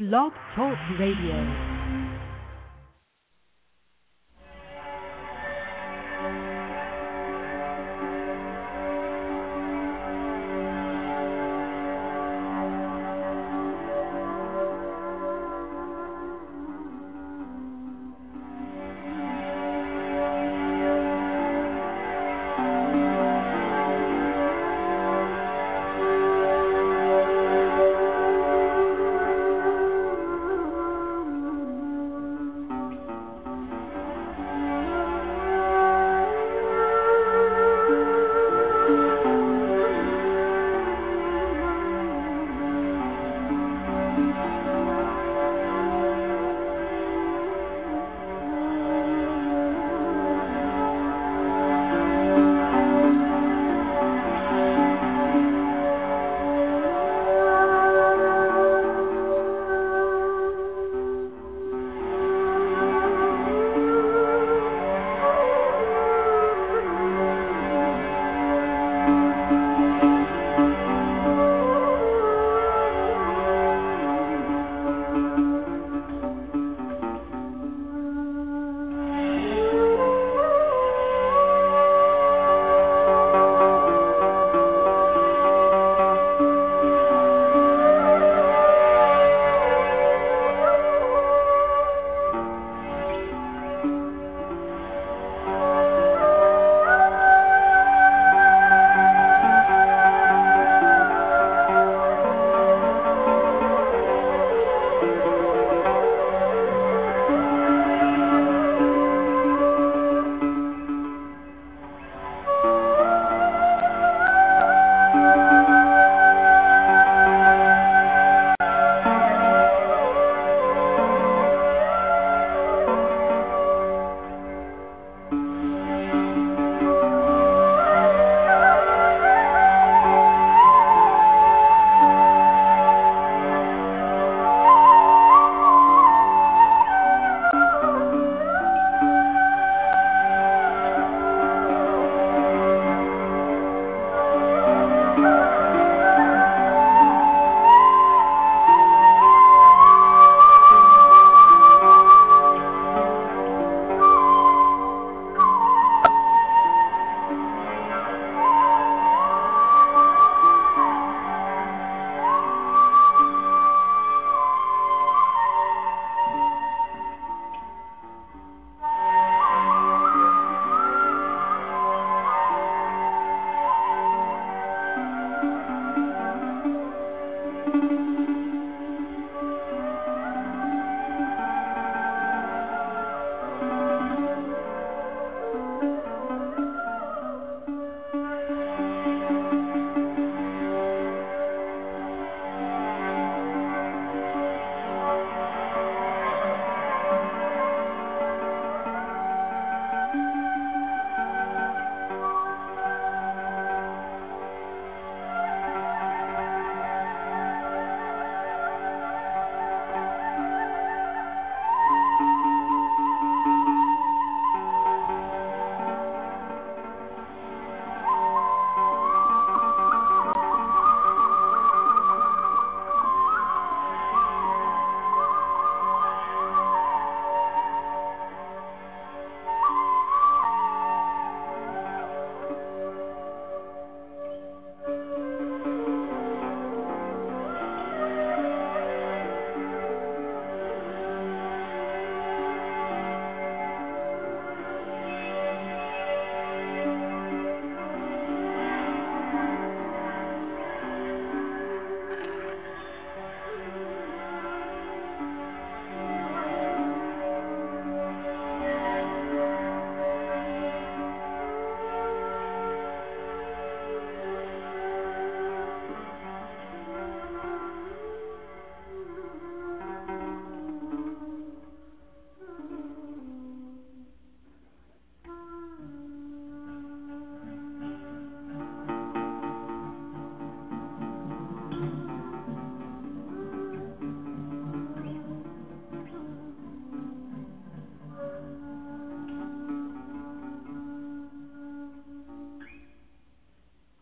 Blog Talk Radio.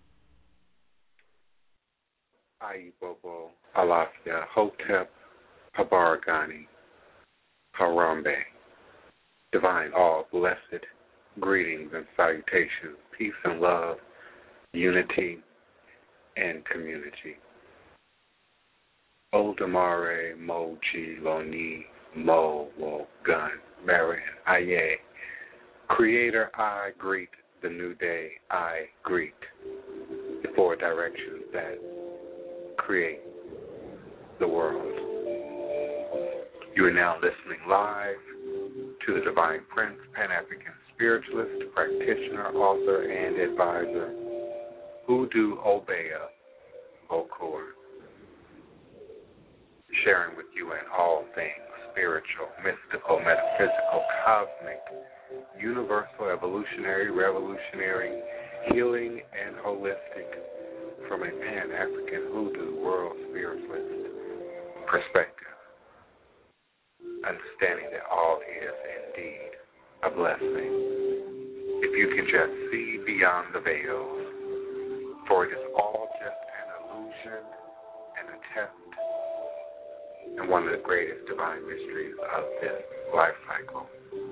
Ayi Bobo, Alafia, Hotep, Habaragani, Harambe, divine all blessed greetings and salutations, peace and love, unity and community. Oldamare, Moji, Loni, Mo, Wogun, Marin, Aye. Creator, I greet the new day. I greet the four directions that create the world. You are now listening live to the Divine Prince, Pan-African spiritualist, practitioner, author, and advisor, Hoodoo Obeah Bokor, sharing with you in all things spiritual, mystical, metaphysical, cosmic, universal, evolutionary, revolutionary, healing, and holistic from a Pan-African Hoodoo world spiritualist perspective. Understanding that all is indeed a blessing. If you can just see beyond the veils, for it is all just an illusion and a test, and one of the greatest divine mysteries of this life cycle.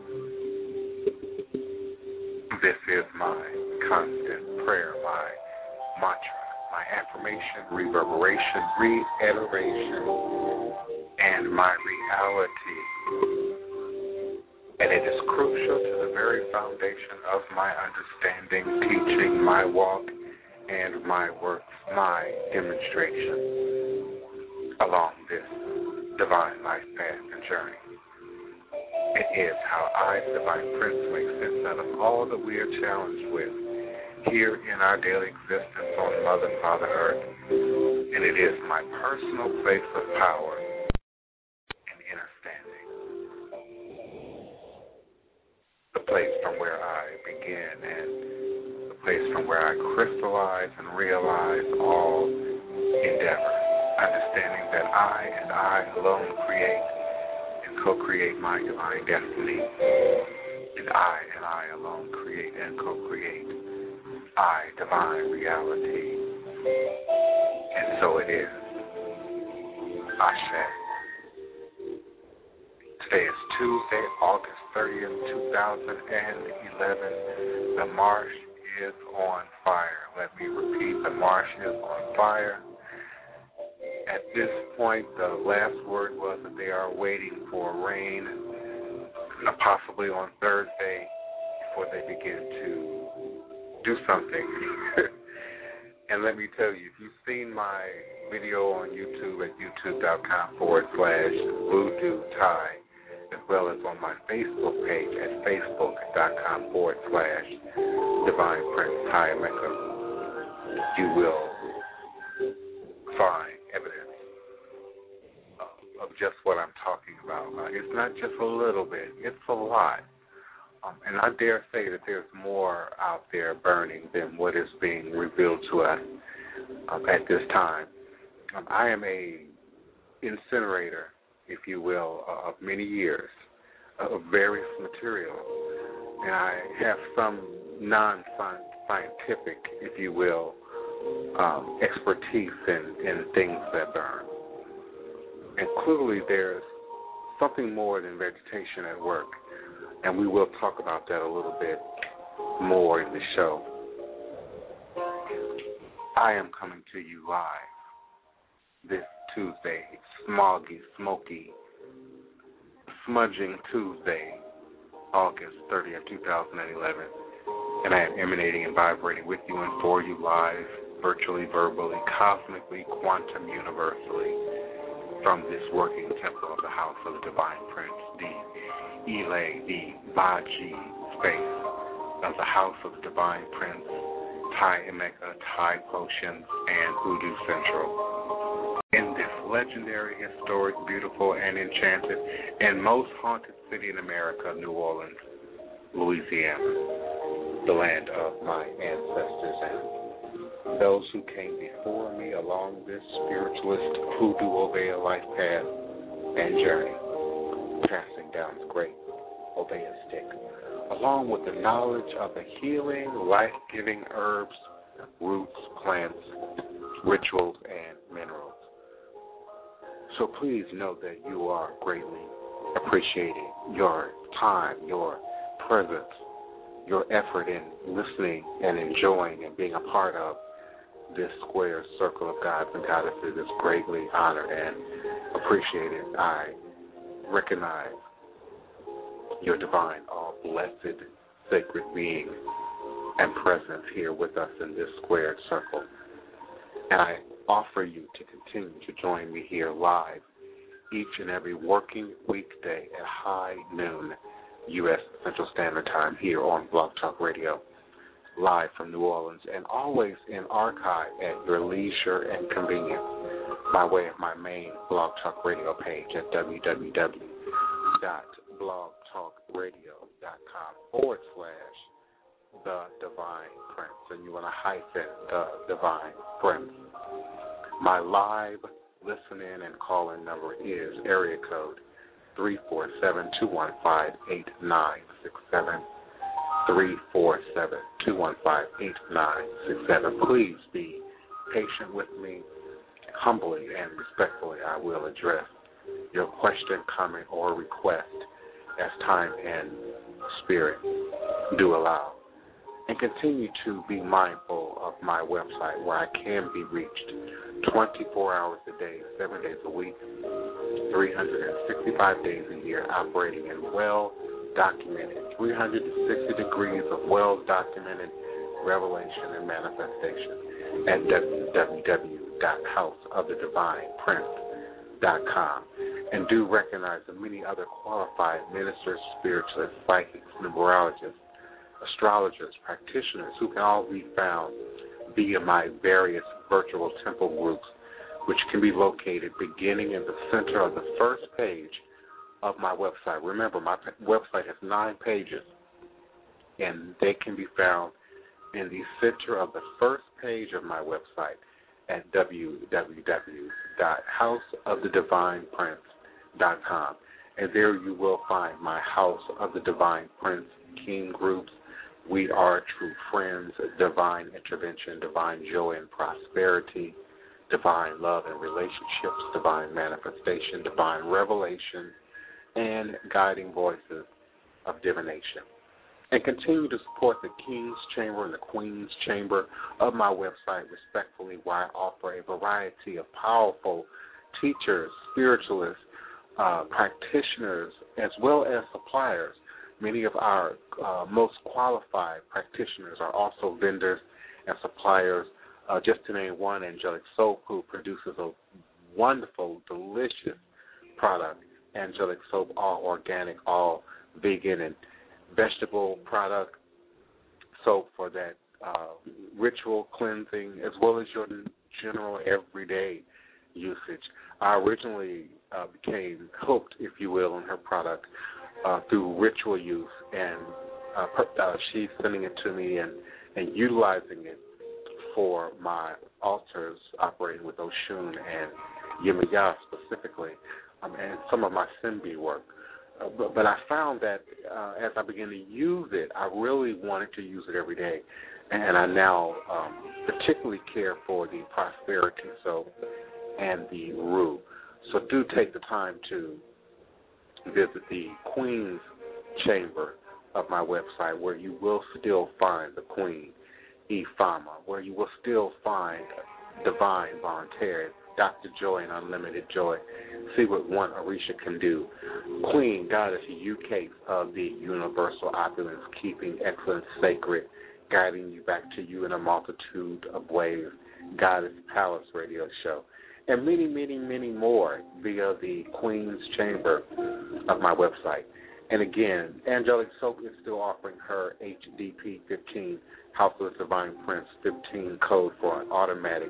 This is my constant prayer, my mantra, my affirmation, reverberation, reiteration, and my reality. And it is crucial to the very foundation of my understanding, teaching, my walk, and my works, my demonstration along this divine life path and journey. It is how I, the Divine Prince, make sense out of all that we are challenged with here in our daily existence on Mother, Father Earth. And it is my personal place of power and inner standing. The place from where I begin and the place from where I crystallize and realize all endeavor. Understanding that I and I alone create and co-create my divine destiny. And I alone create and co-create I, divine reality. And so it is. Ashe. Today is Tuesday, August 30th, 2011. The marsh is on fire. Let me repeat, the marsh is on fire. At this point, the last word was that they are waiting for rain, possibly on Thursday, before they begin to do something. And let me tell you, if you've seen my video on YouTube at youtube.com/Voodoo Thai, as well as on my Facebook page at facebook.com/Divine Prince Thai Mecca, you will find evidence of just what I'm talking about. It's not just a little bit, it's a lot. And I dare say that there's more out there burning than what is being revealed to us at this time. I am a incinerator, if you will, of many years of various materials. And I have some non-scientific, if you will, expertise in things that burn. And clearly there's something more than vegetation at work. And we will talk about that a little bit more in the show. I am coming to you live this Tuesday, smoggy, smoky, smudging Tuesday, August 30th, 2011. And I am emanating and vibrating with you and for you live, virtually, verbally, cosmically, quantum, universally, from this working temple of the House of the Divine Prince, the Ile, the Baji space of the House of the Divine Prince, Thai Emeka, Thai Potions, and Hoodoo Central. In this legendary, historic, beautiful, and enchanted, and most haunted city in America, New Orleans, Louisiana, the land of my ancestors and those who came before me along this spiritualist Hoodoo Obeah life path and journey, passing down the great Obeah stick, along with the knowledge of the healing, life-giving herbs, roots, plants, rituals, and minerals. So please know that you are greatly appreciated. Your time, your presence, your effort in listening and enjoying and being a part of this square circle of gods and goddesses is greatly honored and appreciated. I recognize your divine, all blessed, sacred being and presence here with us in this squared circle. And I offer you to continue to join me here live each and every working weekday at high noon U.S. Central Standard Time here on Blog Talk Radio, live from New Orleans, and always in archive at your leisure and convenience by way of my main Blog Talk Radio page at www.blogtalkradio.com/The Divine Prince, and you want to hyphen The Divine Prince. My live listen-in and call-in number is area code 347-215-8967, 347-215-8967. Please be patient with me. Humbly and respectfully, I will address your question, comment, or request as time and spirit do allow. And continue to be mindful of my website where I can be reached 24 hours a day, 7 days a week, 365 days a year, operating in well-documented, 360 degrees of well-documented revelation and manifestation at www.houseofthedivineprince.com. And do recognize the many other qualified ministers, spiritualists, psychics, numerologists, astrologers, practitioners who can all be found via my various virtual temple groups, which can be located beginning in the center of the first page of my website. Remember, my website has 9 pages, and they can be found in the center of the first page of my website at www.houseofthedivineprince.com. And there you will find my House of the Divine Prince King groups. We are true friends, divine intervention, divine joy and prosperity, divine love and relationships, divine manifestation, divine revelation, and guiding voices of divination. And continue to support the King's Chamber and the Queen's Chamber of my website respectfully, where I offer a variety of powerful teachers, spiritualists, practitioners, as well as suppliers. Many of our most qualified practitioners are also vendors and suppliers. Just to name one, Angelic Soap, who produces a wonderful, delicious product, Angelic Soap, all organic, all vegan and vegetable product soap for that ritual cleansing as well as your general everyday usage. I originally became hooked, if you will, on her product through ritual use, and she's sending it to me and utilizing it for my altars operating with Oshun and Yemaya specifically, and some of my Simbi work. But I found that as I began to use it, I really wanted to use it every day. And I now particularly care for the prosperity soap and the roux. So do take the time to visit the Queen's Chamber of my website, where you will still find the Queen, Ifama, where you will still find Divine Volunteer, Dr. Joy and Unlimited Joy. See what one Orisha can do. Queen, Goddess, UK of the universal opulence, keeping excellence sacred, guiding you back to you in a multitude of ways, Goddess Palace radio show, and many, many, many more via the Queen's Chamber of my website. And again, Angelic Soap is still offering her HDP 15, House of the Divine Prince 15 code for an automatic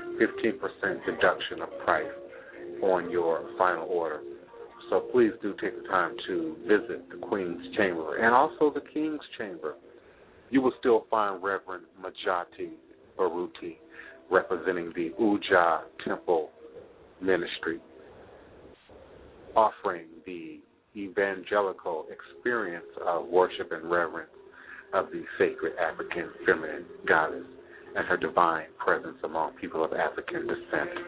15% deduction of price on your final order. So please do take the time to visit the Queen's Chamber and also the King's Chamber. You will still find Reverend Majati Baruti representing the Uja Temple Ministry, offering the evangelical experience of worship and reverence of the sacred African feminine goddess and her divine presence among people of African descent.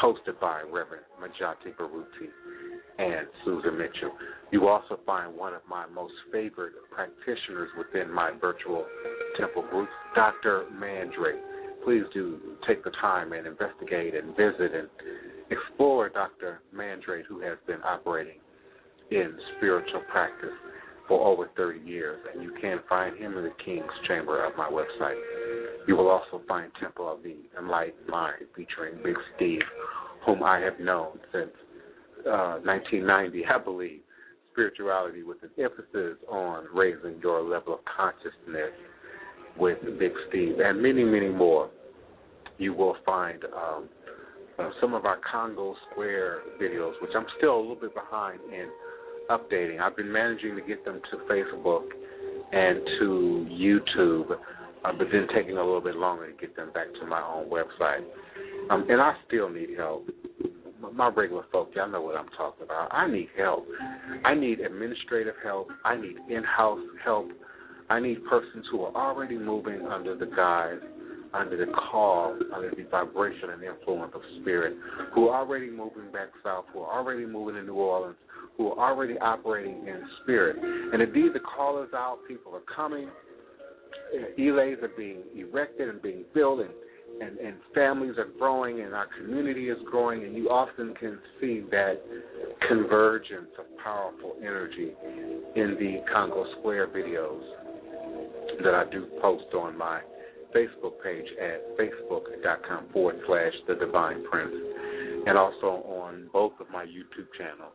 hosted by Reverend Majati Baruti and Susan Mitchell. You will also find one of my most favorite practitioners within my virtual temple groups, Dr. Mandre. Please do take the time and investigate and visit and explore Dr. Mandre, who has been operating in spiritual practice for over 30 years, and you can find him in the King's Chamber of my website. You will also find Temple of the Enlightened Mind featuring Big Steve, whom I have known since 1990, I believe. Spirituality with an emphasis on raising your level of consciousness with Big Steve, and many, many more. You will find some of our Congo Square videos, which I'm still a little bit behind in updating. I've been managing to get them to Facebook and to YouTube, but then taking a little bit longer to get them back to my own website. And I still need help. My regular folk, y'all know what I'm talking about. I need help. I need administrative help. I need in-house help. I need persons who are already moving under the guise, under the call, under the vibration and influence of spirit, who are already moving back south, who are already moving in New Orleans, who are already operating in spirit. And indeed, the call is out. People are coming. Elays are being erected and being built, and families are growing, and our community is growing, and you often can see that convergence of powerful energy in the Congo Square videos that I do post on my Facebook page at facebook.com/The Divine Prince, and also on both of my YouTube channels,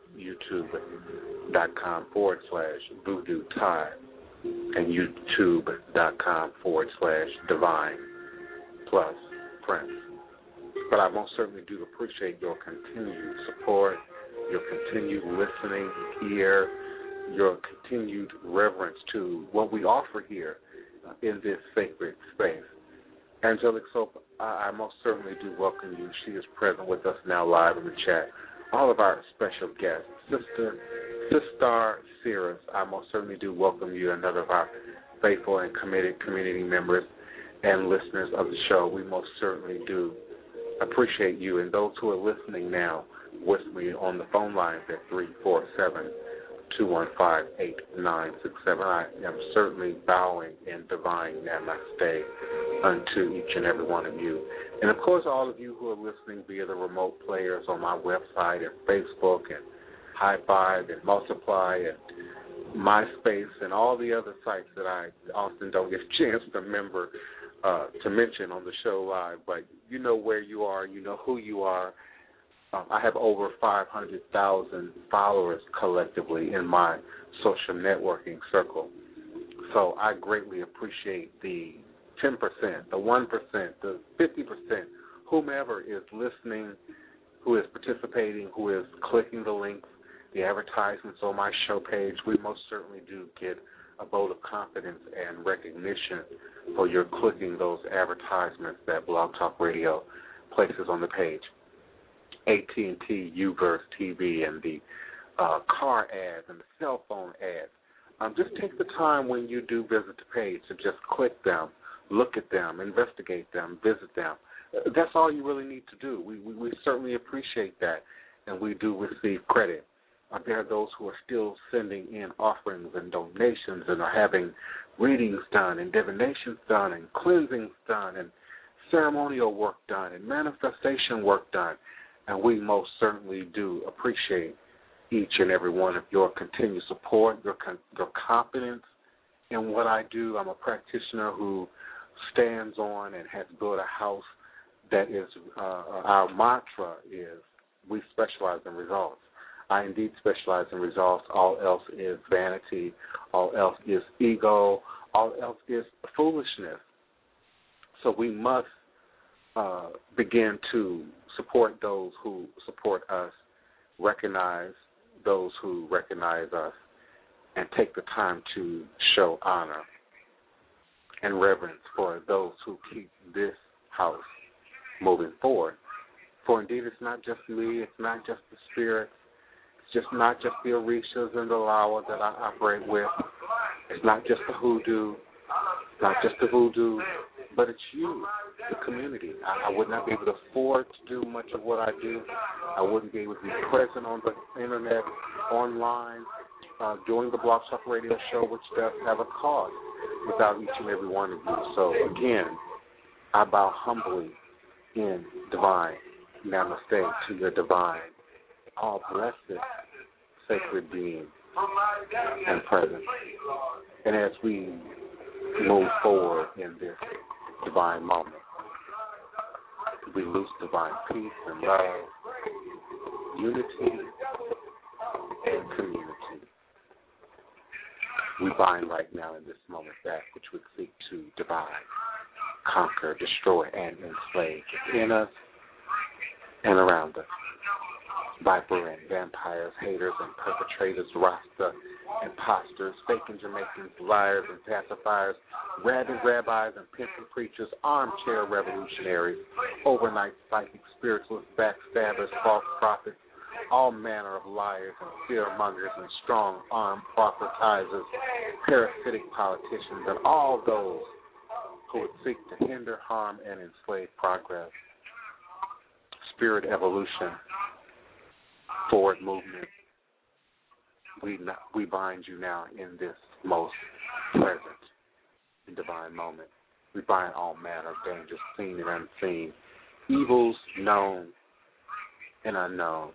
youtube.com/Voodoo Ty and youtube.com/Divine Plus Prince. But I most certainly do appreciate your continued support, your continued listening ear, your continued reverence to what we offer here in this sacred space. Angelic Soap, I most certainly do welcome you. She is present with us now live in the chat. All of our special guests, Sister Cirrus, I most certainly do welcome you, another of our faithful and committed community members and listeners of the show. We most certainly do appreciate you, and those who are listening now with me on the phone lines at 347-215-8967. I am certainly bowing in divine namaste unto each and every one of you. And, of course, all of you who are listening via the remote players on my website and Facebook and High Five and Multiply and MySpace and all the other sites that I often don't get a chance to mention on the show live. But you know where you are. You know who you are. I have over 500,000 followers collectively in my social networking circle. So I greatly appreciate the 10%, the 1%, the 50%, whomever is listening, who is participating, who is clicking the links, the advertisements on my show page. We most certainly do get a vote of confidence and recognition for your clicking those advertisements that Blog Talk Radio places on the page. AT&T, Uverse TV, and the car ads and the cell phone ads. Just take the time when you do visit the page to just click them, look at them, investigate them, visit them. That's all you really need to do. We certainly appreciate that, and we do receive credit. There are those who are still sending in offerings and donations and are having readings done and divinations done and cleansings done and ceremonial work done and manifestation work done. And we most certainly do appreciate each and every one of your continued support, your confidence in what I do. I'm a practitioner who stands on and has built a house that is, our mantra is, we specialize in results. I indeed specialize in results. All else is vanity. All else is ego. All else is foolishness. So we must begin to support those who support us, recognize those who recognize us, and take the time to show honor and reverence for those who keep this house moving forward. For indeed, it's not just me, it's not just the spirits, it's just not just the Orishas and the Lawa that I operate with, it's not just the hoodoo, it's not just the voodoo, but it's you. the community. I would not be able to afford to do much of what I do. I wouldn't be able to be present on the internet, online, doing the Blog Talk Radio show, which does have a cost, without each and every one of you. So, again, I bow humbly in divine namaste to your divine, all blessed, sacred being and presence. And as we move forward in this divine moment, we lose divine peace and love, unity, and community. We bind right now in this moment that which would seek to divide, conquer, destroy, and enslave in us and around us. Viper and vampires, haters and perpetrators, Rasta, imposters, fake and Jamaicans, liars and pacifiers, rabid rabbis and pimping preachers, armchair revolutionaries, overnight psychic spiritualists, backstabbers, false prophets, all manner of liars and fear-mongers and strong-armed prophetizers, parasitic politicians, and all those who would seek to hinder, harm, and enslave progress, spirit evolution, forward movement. We bind you now in this most present and divine moment. We bind all manner of dangers, seen and unseen, evils known and unknown.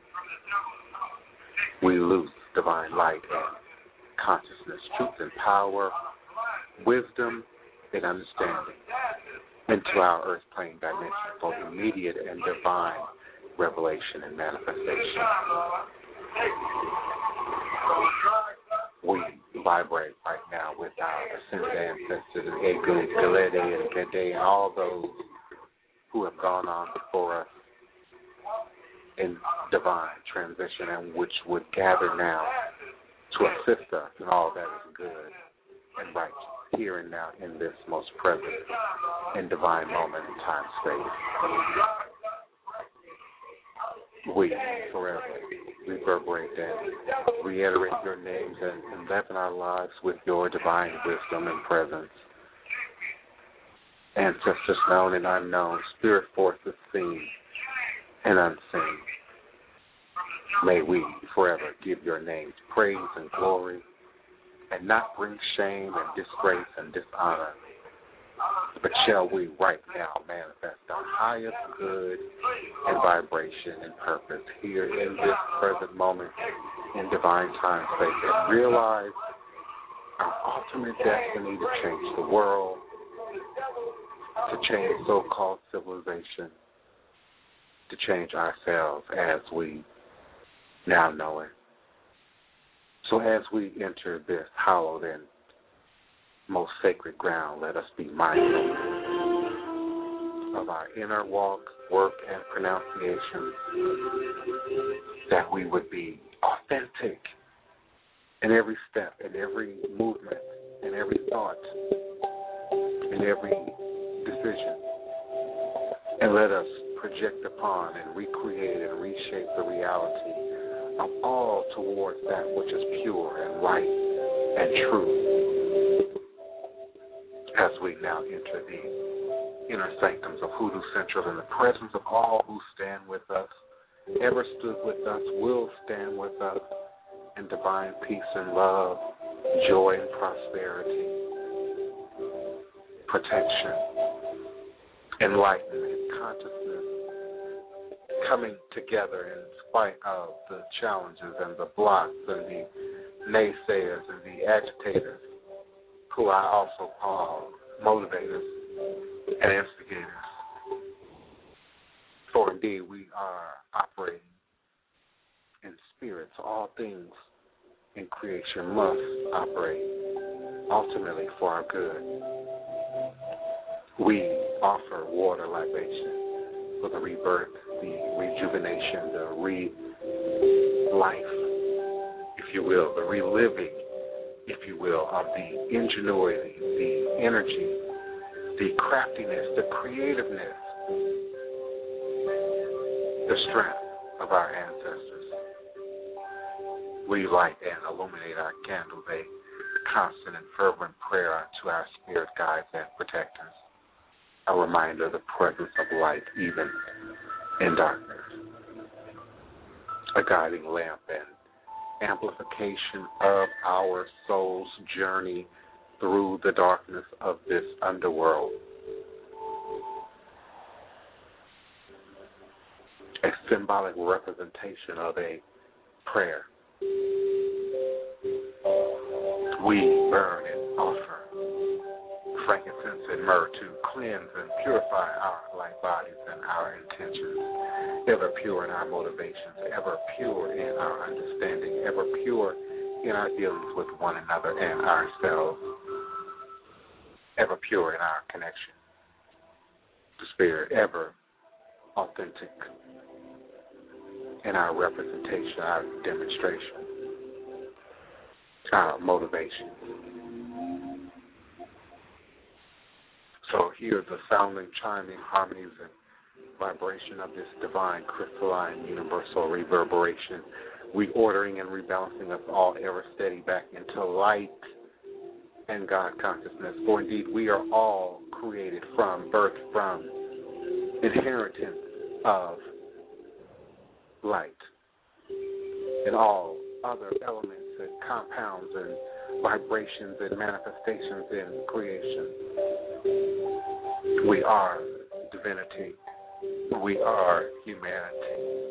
We loose divine light and consciousness, truth and power, wisdom and understanding into our earth plane dimension for immediate and divine revelation and manifestation. We vibrate right now with our ascended ancestors, Egu, Galede, and Gede, and all those who have gone on before us in divine transition and which would gather now to assist us in all that is good and right here and now in this most present and divine moment in time space. We forever reverberate and reiterate your names and enliven our lives with your divine wisdom and presence. Ancestors known and unknown, spirit forces seen and unseen. May we forever give your names praise and glory and not bring shame and disgrace and dishonor, but shall we right now manifest our highest good and vibration and purpose here in this present moment in divine time space and realize our ultimate destiny to change the world, to change so-called civilization, to change ourselves as we now know it. So as we enter this hallowed and most sacred ground, let us be mindful of our inner walk, work, and pronunciation, that we would be authentic in every step, in every movement, in every thought, in every decision, and let us project upon and recreate and reshape the reality of all towards that which is pure and right and true. As we now enter the inner sanctums of Hoodoo Central in the presence of all who stand with us, ever stood with us, will stand with us in divine peace and love, joy and prosperity, protection, enlightenment, consciousness, coming together in spite of the challenges and the blocks and the naysayers and the agitators, who I also call motivators and instigators. For indeed, we are operating in spirit, so all things in creation must operate ultimately for our good. We offer water libation for the rebirth, the rejuvenation, the re-life, if you will, the reliving, if you will, of the ingenuity, the energy, the craftiness, the creativeness, the strength of our ancestors. We light and illuminate our candles, a constant and fervent prayer unto our spirit guides and protectors. a reminder of the presence of light even in darkness, a guiding lamp and amplification of our soul's journey through the darkness of this underworld. A symbolic representation of a prayer. We burn and offer frankincense and myrrh to cleanse and purify our light bodies and our intentions, ever pure in our motivations, ever pure in our understanding, ever pure in our dealings with one another and ourselves, ever pure in our connection to Spirit, ever authentic in our representation, our demonstration, our motivation. So hear the sounding, chiming harmonies and vibration of this divine, crystalline, universal reverberation, reordering and rebalancing us all ever steady back into light and God consciousness. For indeed, we are all created from birth, from inheritance of light, and all other elements and compounds and vibrations and manifestations in creation. We are divinity. We are humanity.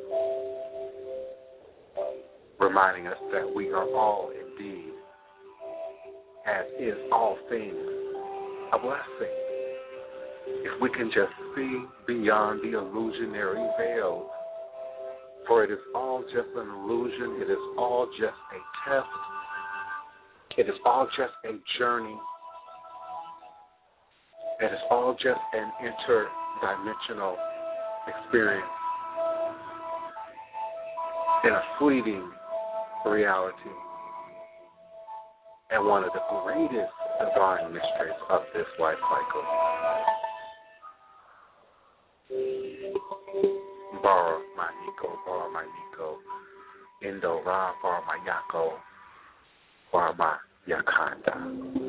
Reminding us that we are all indeed, as is all things, a blessing. If we can just see beyond the illusionary veils, for it is all just an illusion, it is all just a test, it is all just a journey, it is all just an interdimensional experience in a fleeting reality, and one of the greatest divine mysteries of this life cycle. Bara my Nico, Indo Ra Bara my Yako, Bara my Yakanda.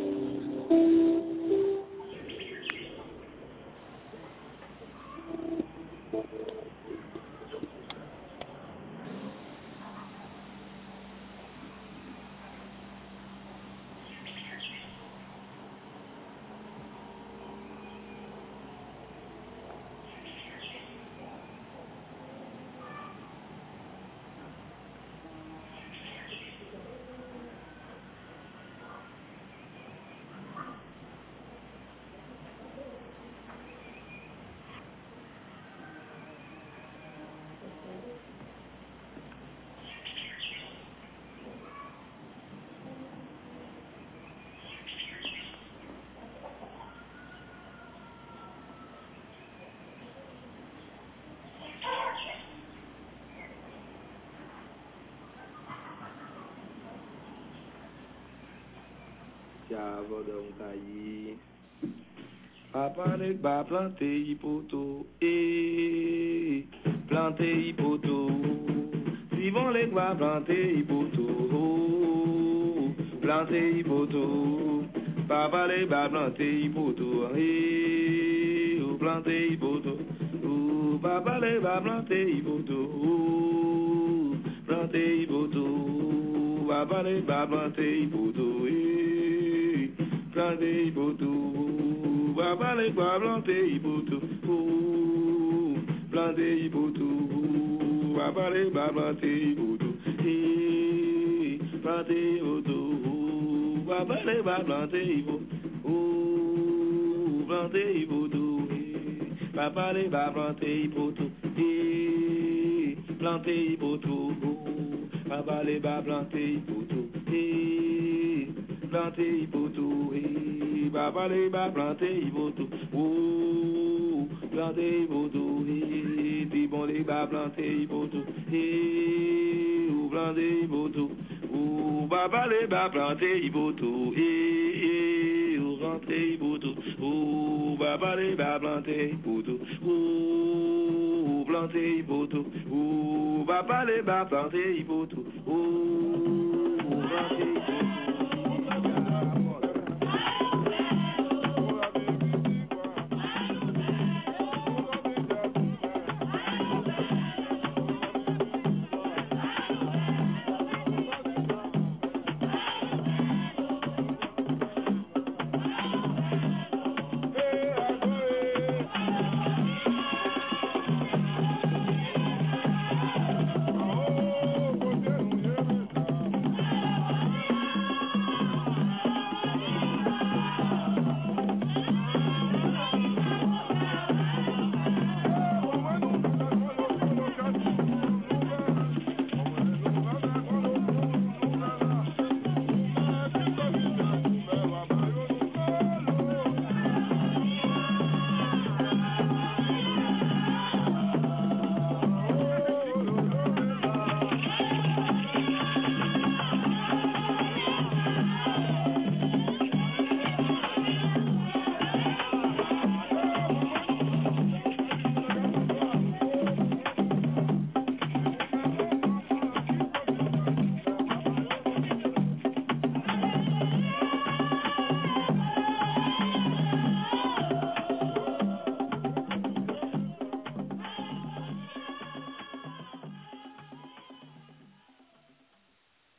Papa le ba planté hipoto, planté hipoto. Suivant les ba planté hipoto, planté hipoto. Papa le ba planté hipoto, planté hipoto. Papa le ba planté hipoto, planté hipoto. Papa le ba planté hipoto, planté hipoto. Papa le ba planté hipoto, planté hipoto. Papa le ba planté hipoto, planté hipoto. Papa le ba planté hipoto, planté hipoto. Papa le ba planté hipoto, planté hipoto. Papa le ba planté hipoto, planté hipoto. Papa le ba planté hipoto, planté hipoto. Ti bon le ba planté hipoto, planté hipoto. Papa le ba planté hipoto, rentré hipoto. Papa le ba planté hipoto, planté hipoto. Papa le ba planté hipoto, planté hipoto.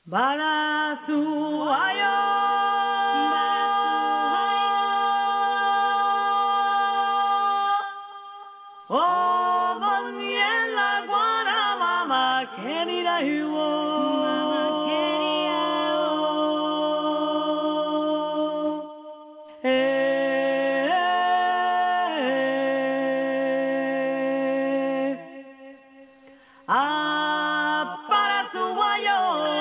Para su ayo. Oh, Moniela Guanamama, querida para su guayo.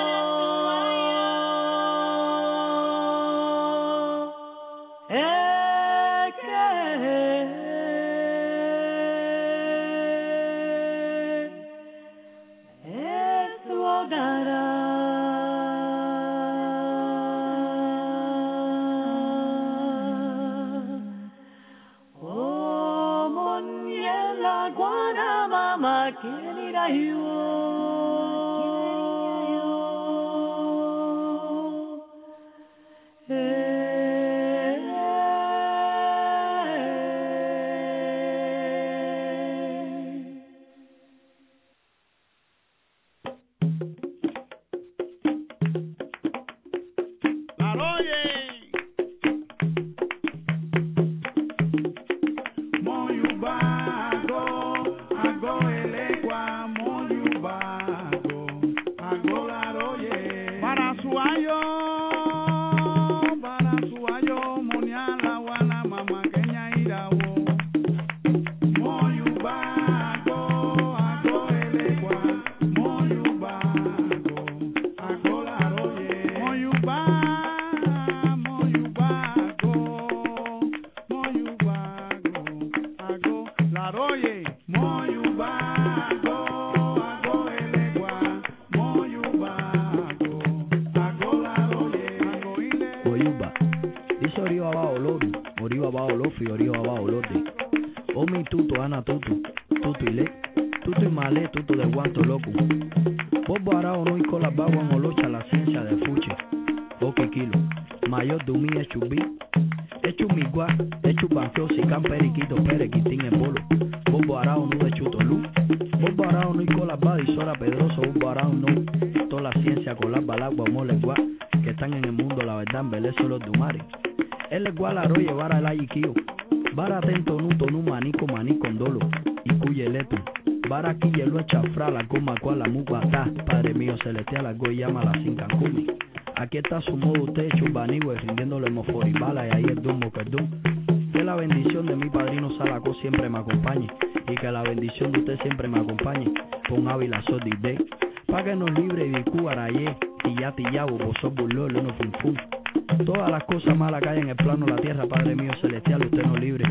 Aquí está su modo techo, banigüe, rindiéndole moforibala y ahí el dumbo que el dum. Que la bendición de mi padrino Salaco siempre me acompañe y que la bendición de usted siempre me acompañe con Ávila Sodide. Pa' que nos libre de Cuaraye, Tillabo, Bozó, Burló, Lono, Funfun. Todas las cosas malas que hay en el plano de la tierra, Padre mío celestial, usted nos libre.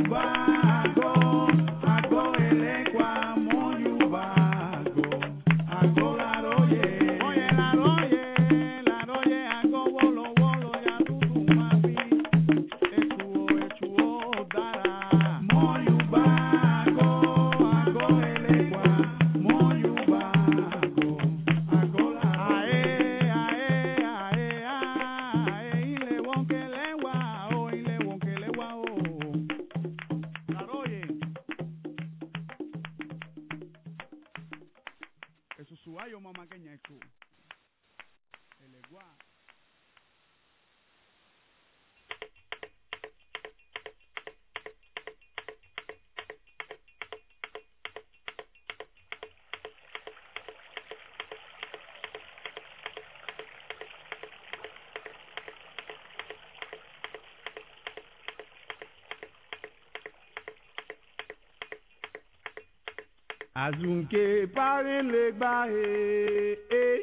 Azunke paren le bahe,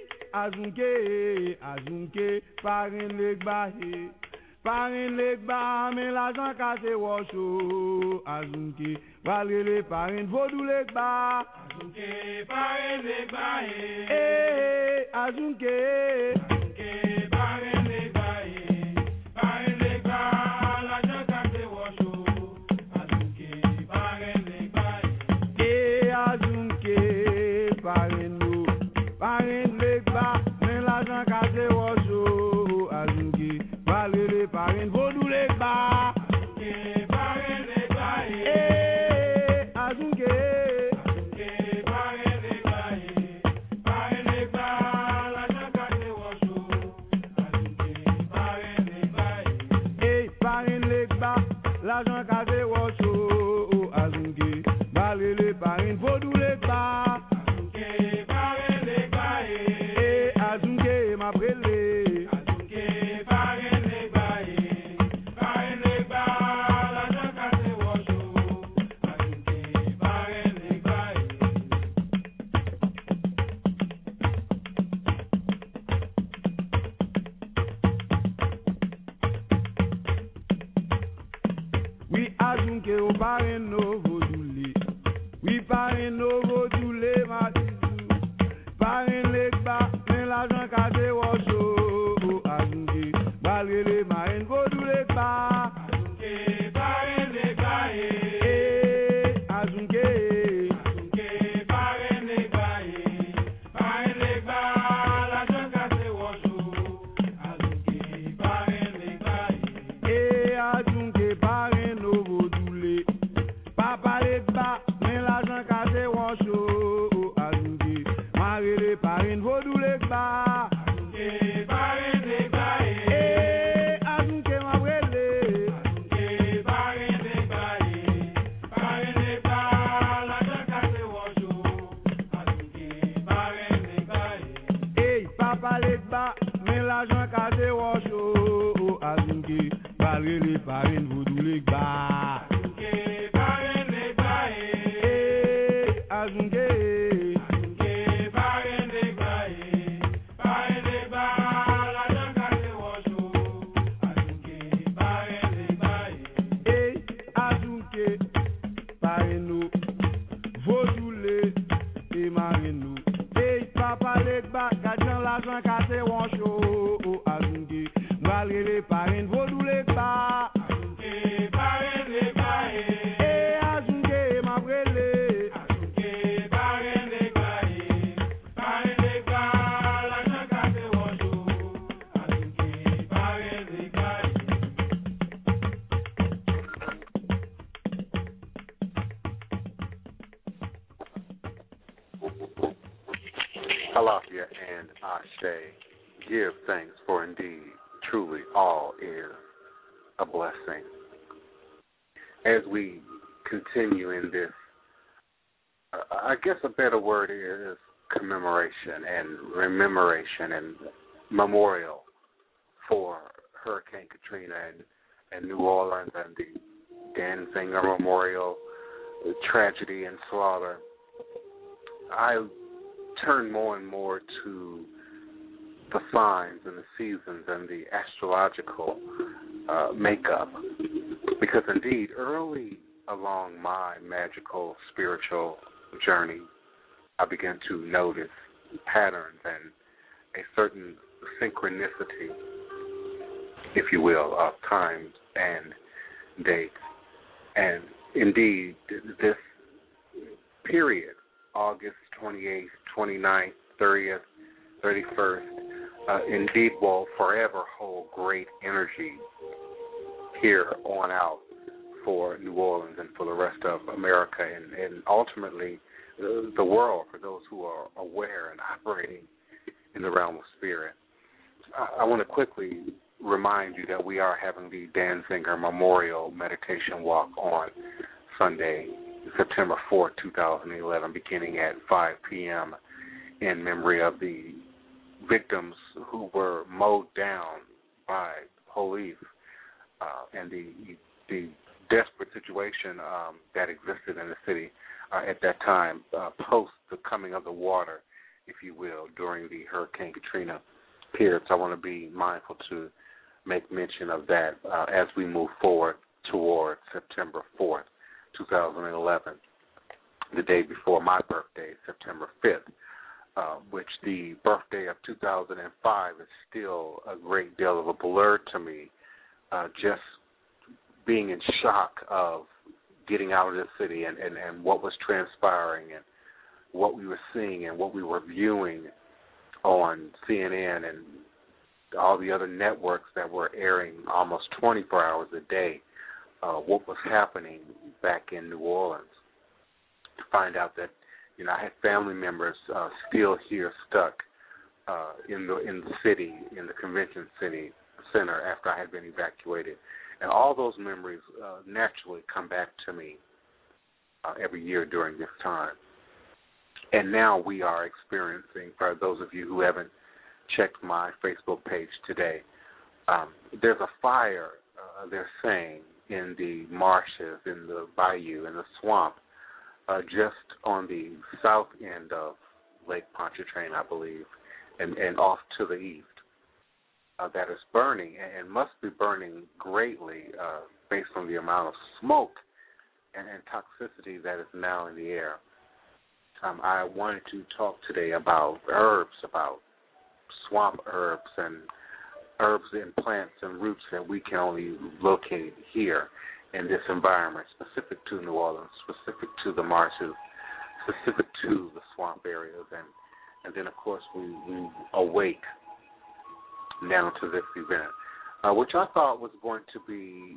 azunke paren le bahe, paren le bahe, mais l'argent casse washo, azunke valre le paren vodou le bahe, azunke paren le bahe, azunke paren le bahe, paren le bahe, l'argent casse washo, azunke paren le bahe, azunke paren nou, paren le bahe, mais l'argent casse washo, azunke valre le paren vodou le bahe, azunke paren le bahe, azunke paren le bahe, paren le bahe, l'argent casse washo. m'abrele. Azunke parene bae, parene ba, la janka se washo. Azunke parene bae. Oui, azunke o pareno vodule. Oui, pareno vodule matizu. Parene ba, men la janka se washo. Azunke, balele marine vodule ba. Azunke parene bae, Azunke. azunke parene bae, parene ba, la janka se washo. Azunke parene bae. Azunke pareno vodule. Papa le ba, men la janka se washo. Azunke, marele parine vodule ba. Azunke parene bae. Azunke m'abrele. Azunke parene bae, parene ba, la janka se washo. Azunke parene bae. Papa le ba, men la janka se washo. Azunke, balele parine vodule ba. Azunke parene bae. Azunke. Azunke parene bae, parene ba, la janka se washo. Azunke parene bae. Azunke, pareno, vodule, marino. Papa le ba, gajan la janka se washo. Azunke, balele parine vodule ba. Azunke parene bae. Azunke, m'abrele. Azunke parene bae, parene ba, la janka se washo. Azunke parene bae. Halafia and Ashe, give thanks, for indeed, truly, all is a blessing. As we continue in this, I guess a better word is commemoration and rememoration and memorial for Hurricane Katrina and New Orleans and the Danziger Memorial, the tragedy and slaughter. I turn more and more to the signs and the seasons and the astrological makeup, because indeed early along my magical spiritual journey, I began to notice patterns and a certain synchronicity, if you will, of times and dates. And indeed, this period, August 28th, 29th, 30th, 31st, indeed will forever hold great energy here on out for New Orleans and for the rest of America and ultimately the world, for those who are aware and operating in the realm of spirit. I want to quickly remind you that we are having the Danziger Memorial Meditation Walk on Sunday, September 4th, 2011, beginning at 5 p.m. in memory of the victims who were mowed down by police and the desperate situation that existed in the city at that time, post the coming of the water, if you will, during the Hurricane Katrina period. So I want to be mindful to make mention of that as we move forward toward September 4th, 2011, the day before my birthday, September 5th, which the birthday of 2005 is still a great deal of a blur to me, just being in shock of getting out of the city and what was transpiring and what we were seeing and what we were viewing on CNN and all the other networks that were airing almost 24 hours a day, what was happening back in New Orleans. To find out that, I had family members still here stuck in the city, in the convention center after I had been evacuated. And all those memories naturally come back to me every year during this time. And now we are experiencing, for those of you who haven't checked my Facebook page today. There's a fire, they're saying, in the marshes, in the bayou, in the swamp, just on the south end of Lake Pontchartrain, I believe, and off to the east, that is burning and must be burning greatly based on the amount of smoke and toxicity that is now in the air. I wanted to talk today about herbs, about swamp herbs and herbs and plants and roots that we can only locate here in this environment, specific to New Orleans, specific to the marshes, specific to the swamp areas, and then, of course, we awake down to this event, which I thought was going to be,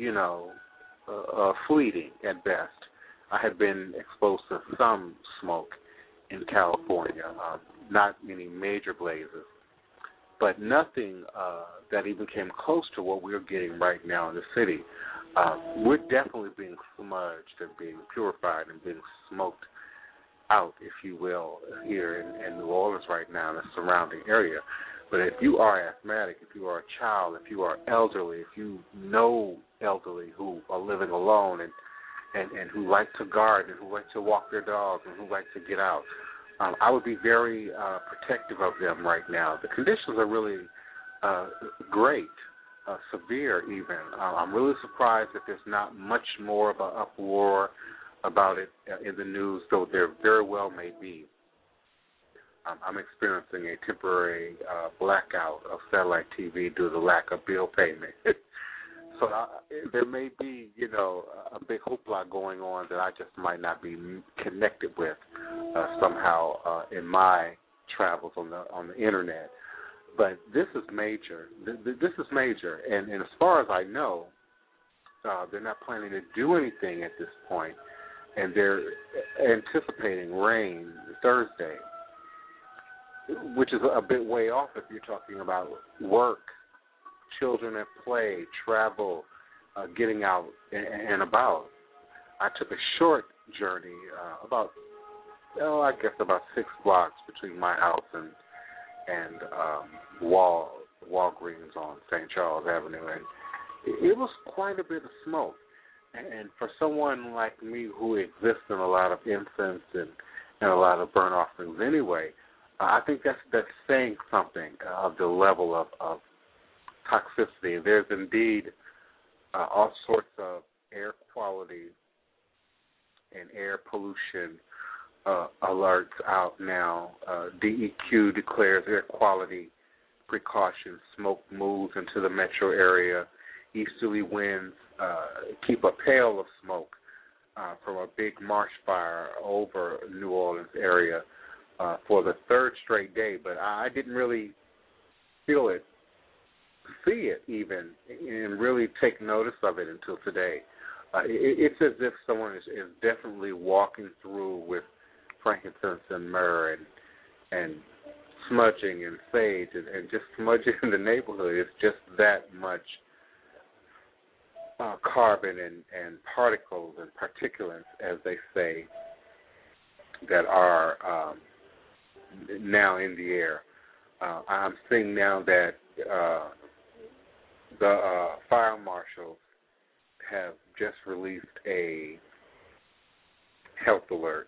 fleeting at best. I had been exposed to some smoke in California, not many major blazes, but nothing that even came close to what we're getting right now in the city. We're definitely being smudged and being purified and being smoked out, if you will, here in New Orleans right now in the surrounding area. But if you are asthmatic, if you are a child, if you are elderly, if you know elderly who are living alone and who like to garden, who like to walk their dogs, and who like to get out, I would be very protective of them right now. The conditions are really great, severe even. I'm really surprised that there's not much more of an uproar about it in the news, though there very well may be. I'm experiencing a temporary blackout of satellite TV due to the lack of bill payment. So there may be, a big hoopla going on that I just might not be connected with somehow in my travels on the internet. But this is major. This is major, and as far as I know, they're not planning to do anything at this point, and they're anticipating rain Thursday, which is a bit way off if you're talking about work, children at play, travel, getting out and about. I took a short journey, about 6 blocks between my house and Walgreens on St. Charles Avenue, and it was quite a bit of smoke. And for someone like me who exists in a lot of incense and a lot of burnt offerings anyway, I think that's saying something of the level of toxicity. There's indeed all sorts of air quality and air pollution alerts out now. DEQ declares air quality precautions. Smoke moves into the metro area. Easterly winds keep a pail of smoke from a big marsh fire over New Orleans area for the third straight day. But I didn't really feel it, see it even, and really take notice of it until today. It's as if someone is definitely walking through with frankincense and myrrh and smudging and sage and just smudging the neighborhood. It's just that much carbon and particles and particulates, as they say, that are now in the air. I'm seeing now that the fire marshals have just released a health alert.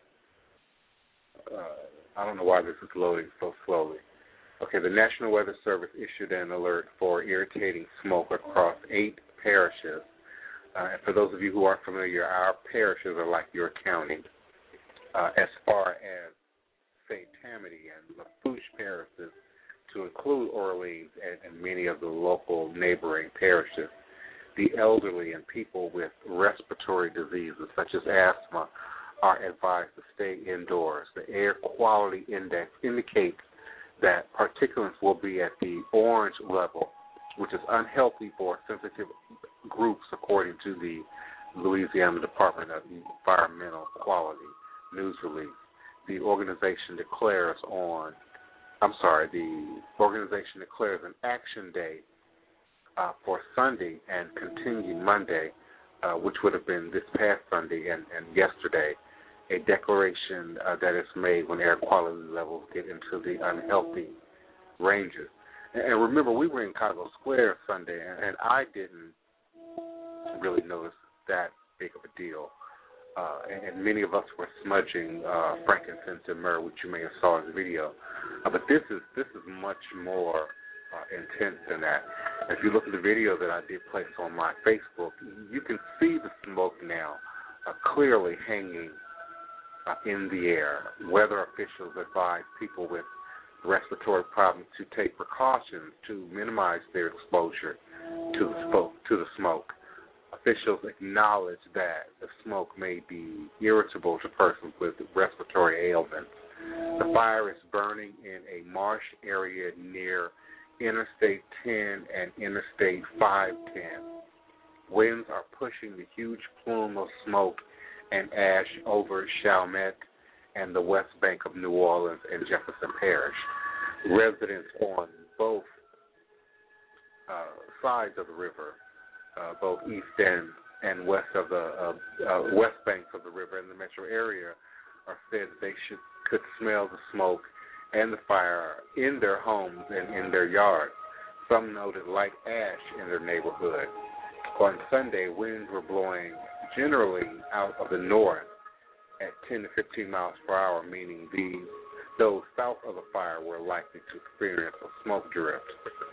I don't know why this is loading so slowly. Okay, the National Weather Service issued an alert for irritating smoke across 8 parishes. And for those of you who aren't familiar, our parishes are like your county. As far as St. Tammany and Lafourche parishes, to include Orleans and many of the local neighboring parishes, the elderly and people with respiratory diseases such as asthma are advised to stay indoors. The air quality index indicates that particulates will be at the orange level, which is unhealthy for sensitive groups, according to the Louisiana Department of Environmental Quality news release. The organization declares an action day for Sunday and continue Monday, which would have been this past Sunday and yesterday, a declaration that is made when air quality levels get into the unhealthy ranges. And remember, we were in Congo Square Sunday, and I didn't really notice that big of a deal. And many of us were smudging frankincense and myrrh, which you may have saw in the video. But this is much more intense than that. If you look at the video that I did place on my Facebook, you can see the smoke now clearly hanging in the air. Weather officials advise people with respiratory problems to take precautions to minimize their exposure to the smoke. Officials acknowledge that the smoke may be irritable to persons with respiratory ailments. The fire is burning in a marsh area near Interstate 10 and Interstate 510. Winds are pushing the huge plume of smoke and ash over Chalmette and the west bank of New Orleans and Jefferson Parish. Residents on both sides of the river, both east and west of the west banks of the river in the metro area, are said that they could smell the smoke and the fire in their homes and in their yards. Some noted light ash in their neighborhood. On Sunday, winds were blowing generally out of the north at 10 to 15 miles per hour, meaning those south of the fire were likely to experience a smoke drift.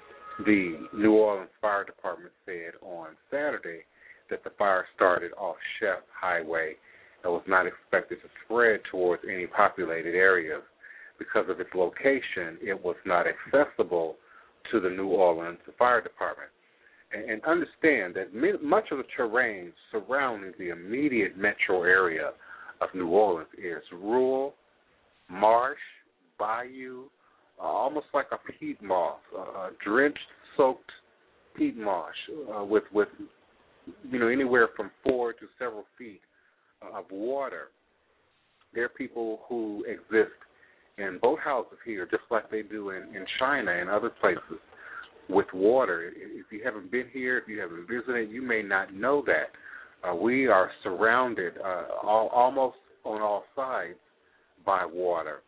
The New Orleans Fire Department said on Saturday that the fire started off Chef Highway and was not expected to spread towards any populated areas. Because of its location, it was not accessible to the New Orleans Fire Department. And understand that much of the terrain surrounding the immediate metro area of New Orleans is rural, marsh, bayou, almost like a peat moss, drenched, soaked peat moss with anywhere from 4 to several feet of water. There are people who exist in boathouses here, just like they do in China and other places, with water. If you haven't been here, if you haven't visited, you may not know that. We are surrounded almost on all sides by water,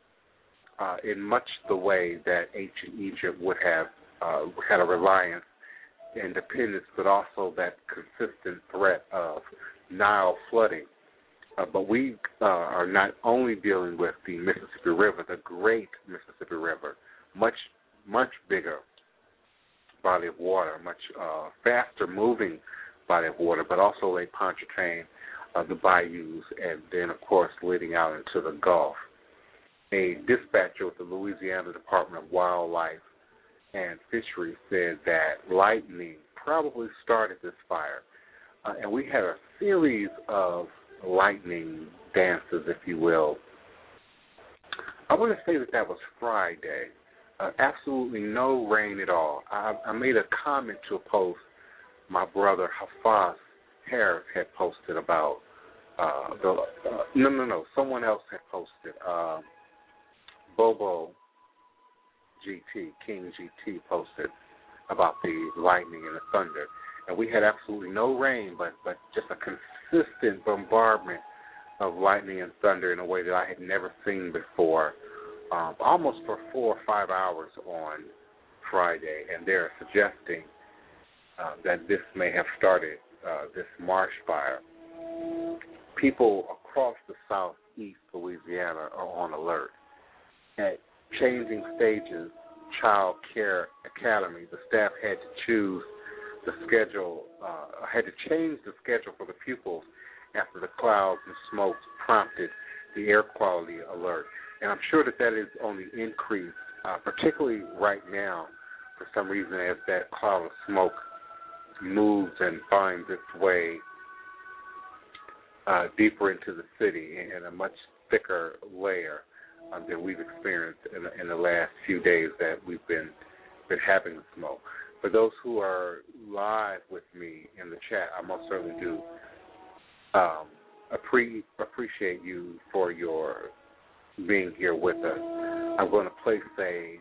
in much the way that ancient Egypt would have had a reliance and dependence, but also that consistent threat of Nile flooding. But we are not only dealing with the Mississippi River, the great Mississippi River, much bigger body of water, much faster moving body of water, but also Lake Pontchartrain, the bayous, and then, of course, leading out into the Gulf. A dispatcher with the Louisiana Department of Wildlife and Fisheries said that lightning probably started this fire. And we had a series of lightning dances, if you will. I want to say that was Friday. Absolutely no rain at all. I made a comment to a post my brother Hafaz Harris had posted about someone else had posted. Bobo GT, King GT posted about the lightning and the thunder. And we had absolutely no rain, but just a consistent bombardment of lightning and thunder in a way that I had never seen before, almost for 4 or 5 hours on Friday. And they're suggesting that this may have started this marsh fire. People across the southeast Louisiana are on alert. At Changing Stages Child Care Academy, the staff had to choose the schedule, had to change the schedule for the pupils after the clouds and smoke prompted the air quality alert. And I'm sure that is on the increase, particularly right now, for some reason, as that cloud of smoke moves and finds its way deeper into the city in a much thicker layer than we've experienced in the last few days that we've been having the smoke. For those who are live with me in the chat, I most certainly do appreciate you for your being here with us. I'm going to place a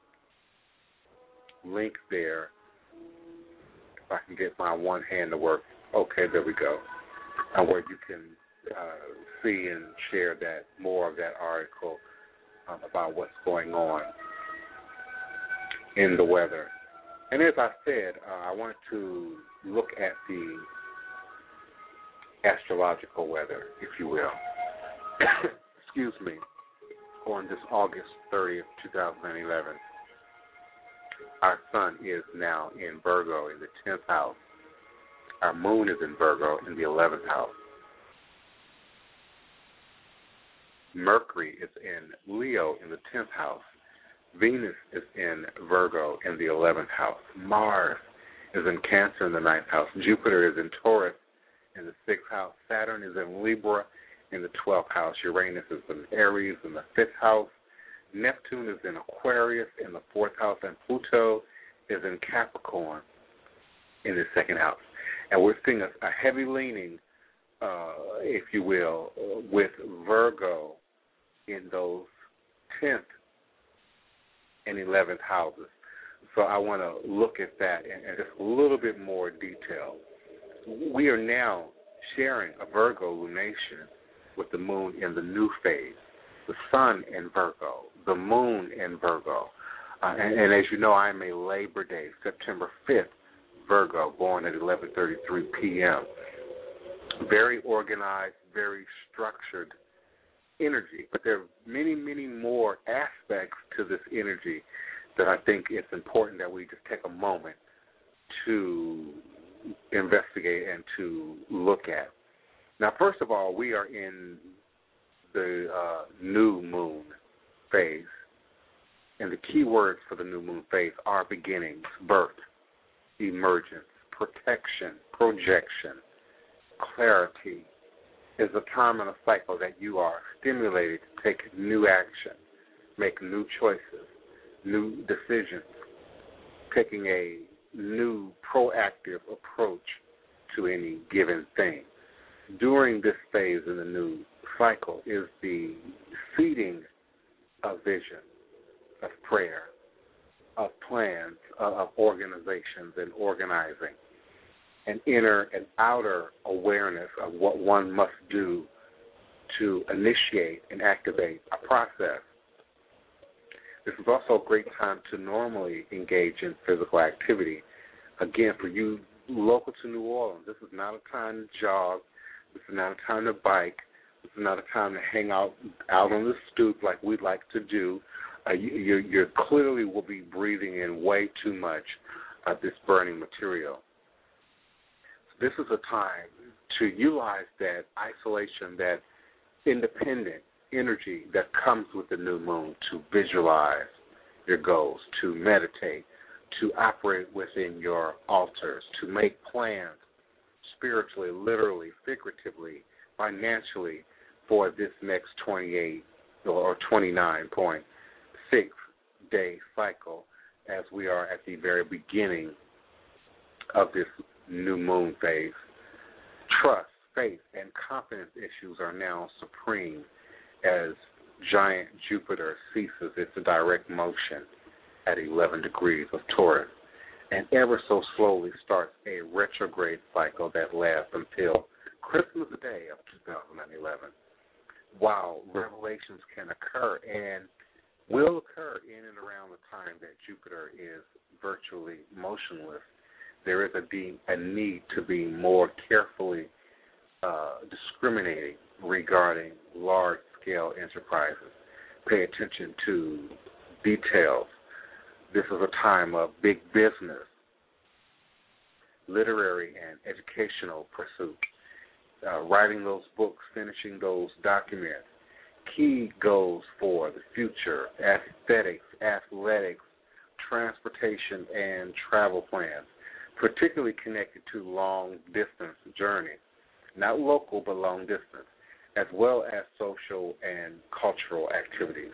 link there, if I can get my one hand to work. Okay, there we go. Where you can see and share more of that article about what's going on. in the weather. And as I said, I wanted to look at the astrological weather, if you will. Excuse me. On this August 30th, 2011, our sun is now in Virgo in the 10th house. Our moon is in Virgo in the 11th house. Mercury is in Leo in the 10th house. Venus is in Virgo in the 11th house. Mars is in Cancer in the 9th house. Jupiter is in Taurus in the 6th house. Saturn is in Libra in the 12th house. Uranus is in Aries in the 5th house. Neptune is in Aquarius in the 4th house. And Pluto is in Capricorn in the 2nd house. And we're seeing a heavy leaning, if you will, with Virgo in those 10th and 11th houses. So I want to look at that in just a little bit more detail. We are now sharing a Virgo lunation with the moon in the new phase, the sun in Virgo, the moon in Virgo. And as you know, I am a Labor Day, September 5th, Virgo, born at 11:33 p.m. Very organized, very structured energy. But there are many, many more aspects to this energy that I think it's important that we just take a moment to investigate and to look at. Now, first of all, we are in the new moon phase. And the key words for the new moon phase are beginnings, birth, emergence, protection, projection, clarity. Is a time in a cycle that you are stimulated to take new action, make new choices, new decisions, taking a new proactive approach to any given thing. During this phase in the new cycle is the seeding of vision, of prayer, of plans, of organizations and organizing, an inner and outer awareness of what one must do to initiate and activate a process. This is also a great time to normally engage in physical activity. Again, for you local to New Orleans, this is not a time to jog. This is not a time to bike. This is not a time to hang out on the stoop like we'd like to do. You clearly will be breathing in way too much of this burning material. This is a time to utilize that isolation, that independent energy that comes with the new moon to visualize your goals, to meditate, to operate within your altars, to make plans spiritually, literally, figuratively, financially for this next 28 or 29.6 day cycle as we are at the very beginning of this new moon phase. Trust, faith, and confidence issues are now supreme as giant Jupiter ceases its direct motion at 11 degrees of Taurus and ever so slowly starts a retrograde cycle that lasts until Christmas Day of 2011. While revelations can occur and will occur in and around the time that Jupiter is virtually motionless, there is a need to be more carefully discriminating regarding large-scale enterprises. Pay attention to details. This is a time of big business, literary and educational pursuits, writing those books, finishing those documents, key goals for the future, aesthetics, athletics, transportation, and travel plans, particularly connected to long-distance journeys, not local but long-distance, as well as social and cultural activities.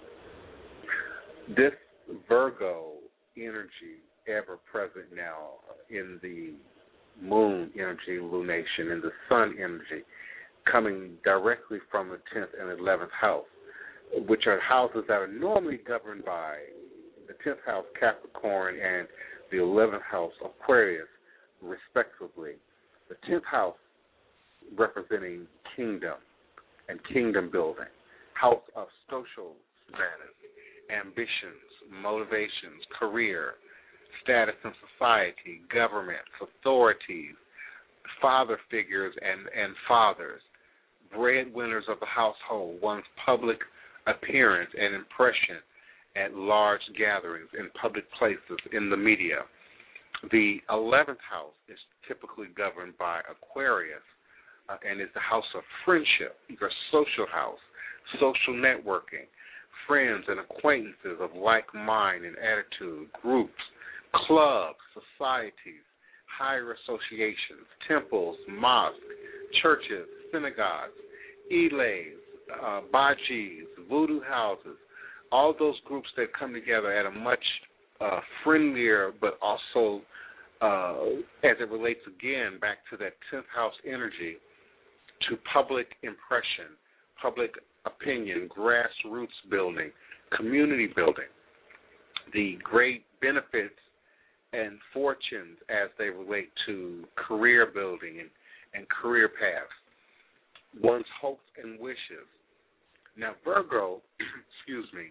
This Virgo energy, ever present now in the moon energy lunation, in the sun energy, coming directly from the 10th and 11th house, which are houses that are normally governed by the 10th house Capricorn and the 11th house Aquarius, respectively. The 10th house representing kingdom and kingdom building, house of social status, ambitions, motivations, career, status in society, governments, authorities, father figures and fathers, breadwinners of the household, one's public appearance and impression at large gatherings, in public places, in the media. The 11th house is typically governed by Aquarius and is the house of friendship, your social house, social networking, friends and acquaintances of like mind and attitude, groups, clubs, societies, higher associations, temples, mosques, churches, synagogues, Ilays, Bajis, voodoo houses, all those groups that come together at a much friendlier, but also as it relates again back to that 10th house energy, to public impression, public opinion, grassroots building, community building, the great benefits and fortunes as they relate to career building and career paths, one's hopes and wishes. Now, Virgo, excuse me,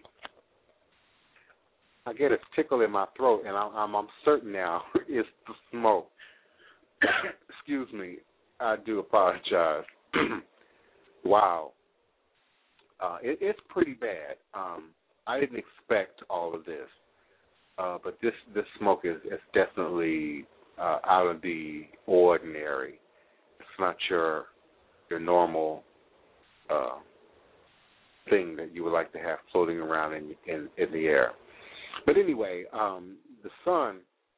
I get a tickle in my throat, and I'm certain now it's the smoke. Excuse me, I do apologize. Wow. It's pretty bad. I didn't expect all of this, but this smoke is definitely out of the ordinary. It's not your normal thing that you would like to have floating around in the air. But anyway, the sun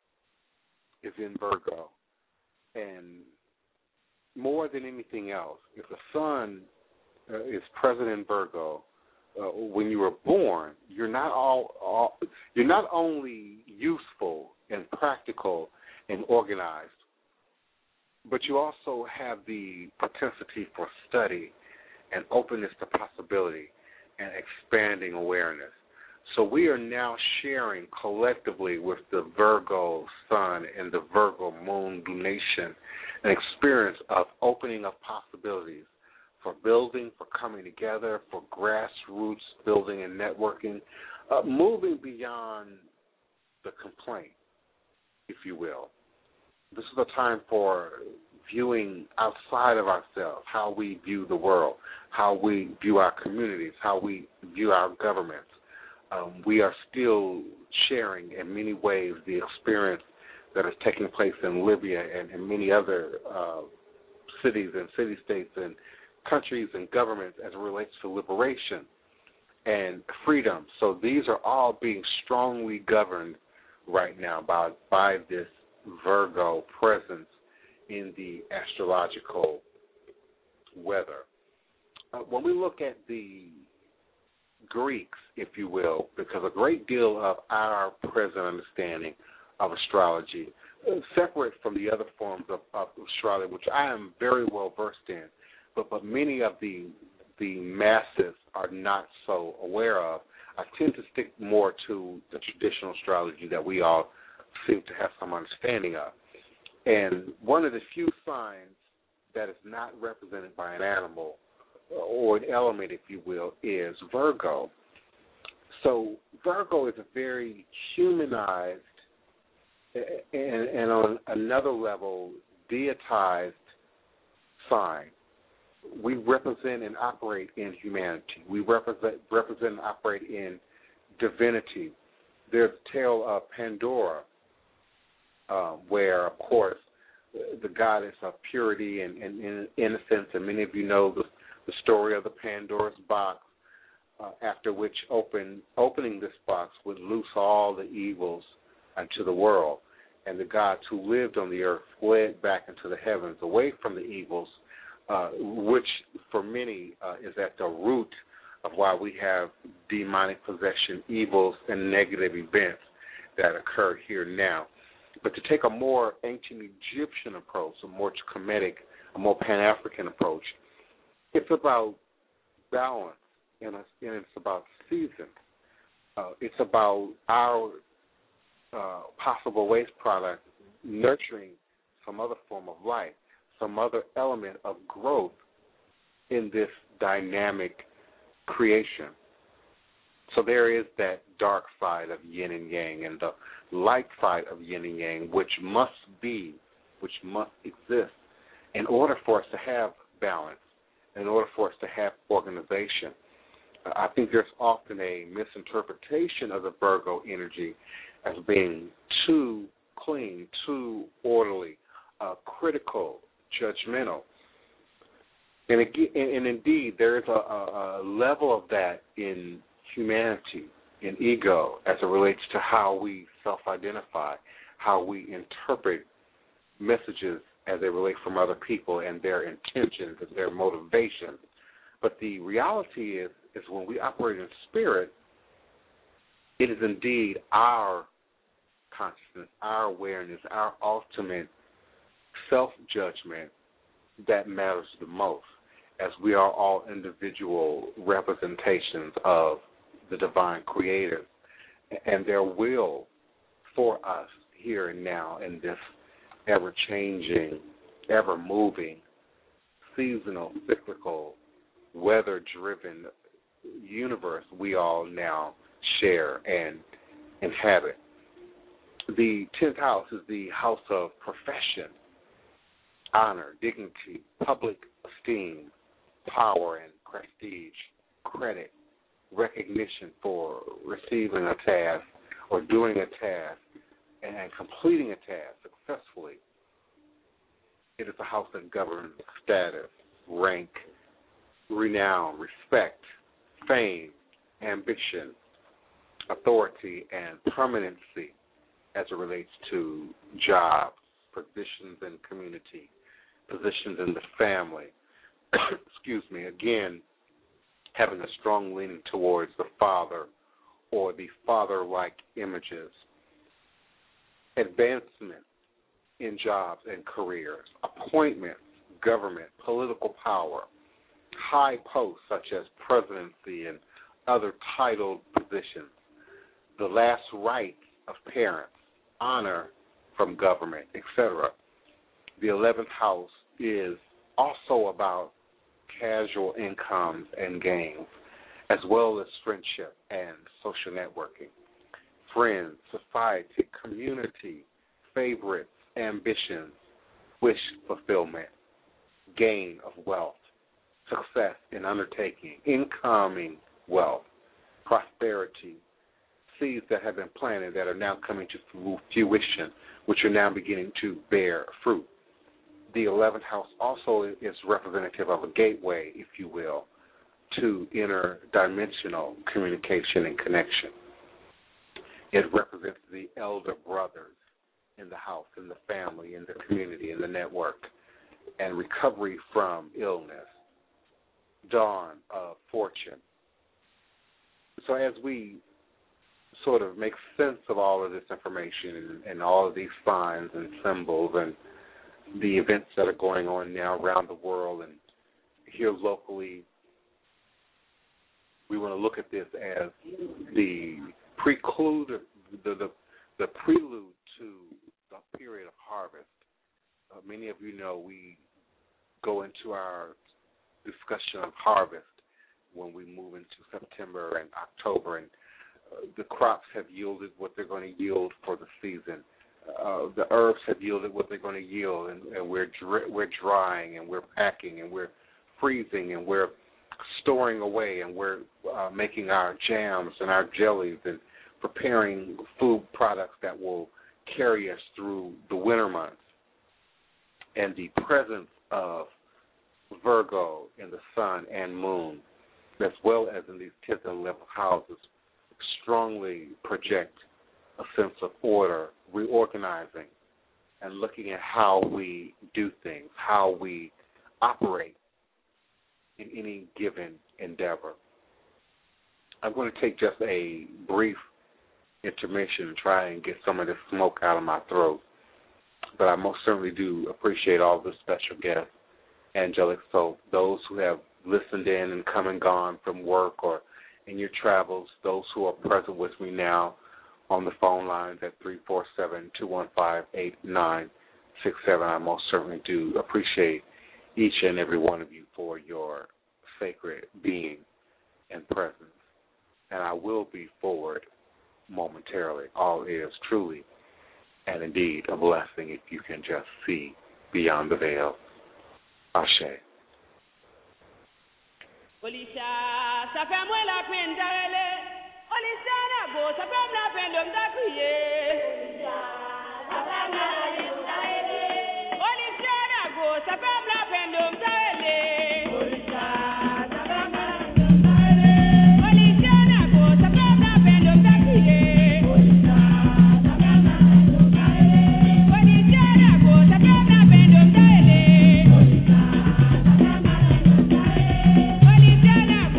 is in Virgo, and more than anything else, if the sun is present in Virgo, when you were born, you're not you're not only useful and practical and organized, but you also have the propensity for study and openness to possibility and expanding awareness. So we are now sharing collectively with the Virgo sun and the Virgo moon lunation an experience of opening of possibilities for building, for coming together, for grassroots building and networking, moving beyond the complaint, if you will. This is a time for viewing outside of ourselves, how we view the world, how we view our communities, how we view our governments. We are still sharing in many ways the experience that is taking place in Libya and many other cities and city-states and countries and governments as it relates to liberation and freedom. So these are all being strongly governed right now by this Virgo presence in the astrological weather. When we look at the Greeks, if you will, because a great deal of our present understanding of astrology, separate from the other forms of astrology, which I am very well versed in, but many of the masses are not so aware of, I tend to stick more to the traditional astrology that we all seem to have some understanding of. And one of the few signs that is not represented by an animal or an element, if you will, is Virgo. So Virgo is a very humanized and on another level, deitized sign. We represent and operate in humanity. We represent and operate in divinity. There's a tale of Pandora, where, of course, the goddess of purity and innocence, and many of you know the story of the Pandora's box, after which opening this box would loose all the evils into the world. And the gods who lived on the earth fled back into the heavens away from the evils, which for many is at the root of why we have demonic possession, evils, and negative events that occur here now. But to take a more ancient Egyptian approach, a more Kemetic, a more Pan-African approach, it's about balance and it's about season. It's about our possible waste product nurturing some other form of life, some other element of growth in this dynamic creation. So there is that dark side of yin and yang and the light side of yin and yang, which must exist in order for us to have balance, in order for us to have organization. I think there's often a misinterpretation of the Virgo energy as being too clean, too orderly, critical, judgmental. And indeed, there is a level of that in humanity, in ego, as it relates to how we self-identify, how we interpret messages as they relate from other people and their intentions and their motivations. But the reality is when we operate in spirit, it is indeed our consciousness, our awareness, our ultimate self-judgment that matters the most, as we are all individual representations of the divine creator and their will for us here and now in this ever-changing, ever-moving, seasonal, cyclical, weather-driven universe we all now share and inhabit. The 10th house is the house of profession, honor, dignity, public esteem, power and prestige, credit, recognition for receiving a task or doing a task and completing a task successfully. It is a house that governs status, rank, renown, respect, fame, ambition, authority, and permanency as it relates to jobs, positions in community, positions in the family. Excuse me, again, having a strong leaning towards the father or the father-like images. Advancement in jobs and careers, appointments, government, political power, high posts such as presidency and other titled positions, the last rites of parents, honor from government, etc. The 11th house is also about casual incomes and gains, as well as friendship and social networking, friends, society, community, favorites, ambitions, wish fulfillment, gain of wealth, success in undertaking, incoming wealth, prosperity, seeds that have been planted that are now coming to fruition, which are now beginning to bear fruit. The 11th house also is representative of a gateway, if you will, to interdimensional communication and connection. It represents the elder brothers in the house, in the family, in the community, in the network, and recovery from illness, dawn of fortune. So as we sort of make sense of all of this information and all of these signs and symbols and the events that are going on now around the world and here locally, we want to look at this as the prelude to the period of harvest. Many of you know we go into our discussion of harvest when we move into September and October, and the crops have yielded what they're going to yield for the season. The herbs have yielded what they're going to yield, and we're drying, and we're packing, and we're freezing, and we're storing away, and we're making our jams and our jellies and preparing food products that will carry us through the winter months. And the presence of Virgo in the sun and moon, as well as in these 10th and 11th houses, strongly project a sense of order, reorganizing, and looking at how we do things, how we operate in any given endeavor. I'm going to take just a brief intermission and try and get some of this smoke out of my throat. But I most certainly do appreciate all the special guests, angelic soul, those who have listened in and come and gone from work or in your travels, those who are present with me now on the phone lines at 347-215-8967. I most certainly do appreciate each and every one of you for your sacred being and presence. and I will be forward momentarily. All is truly and indeed a blessing if you can just see beyond the veil. Ashe. Olisha, ça fait moi la peine d'arrêter. Olisha, na go, ça fait la peine de m'dakouyer. Olisha, ça fait la peine d'arrêter. Olisha, na go, ça fait la peine de m'dakouyer. Olisha, ça fait la peine de m'dakouyer. Olisha, na go, ça fait la peine de m'dakouyer. Olisha, ça fait la peine de m'dakouyer. Olisha, na go, ça fait la peine de m'dakouyer. Olisha.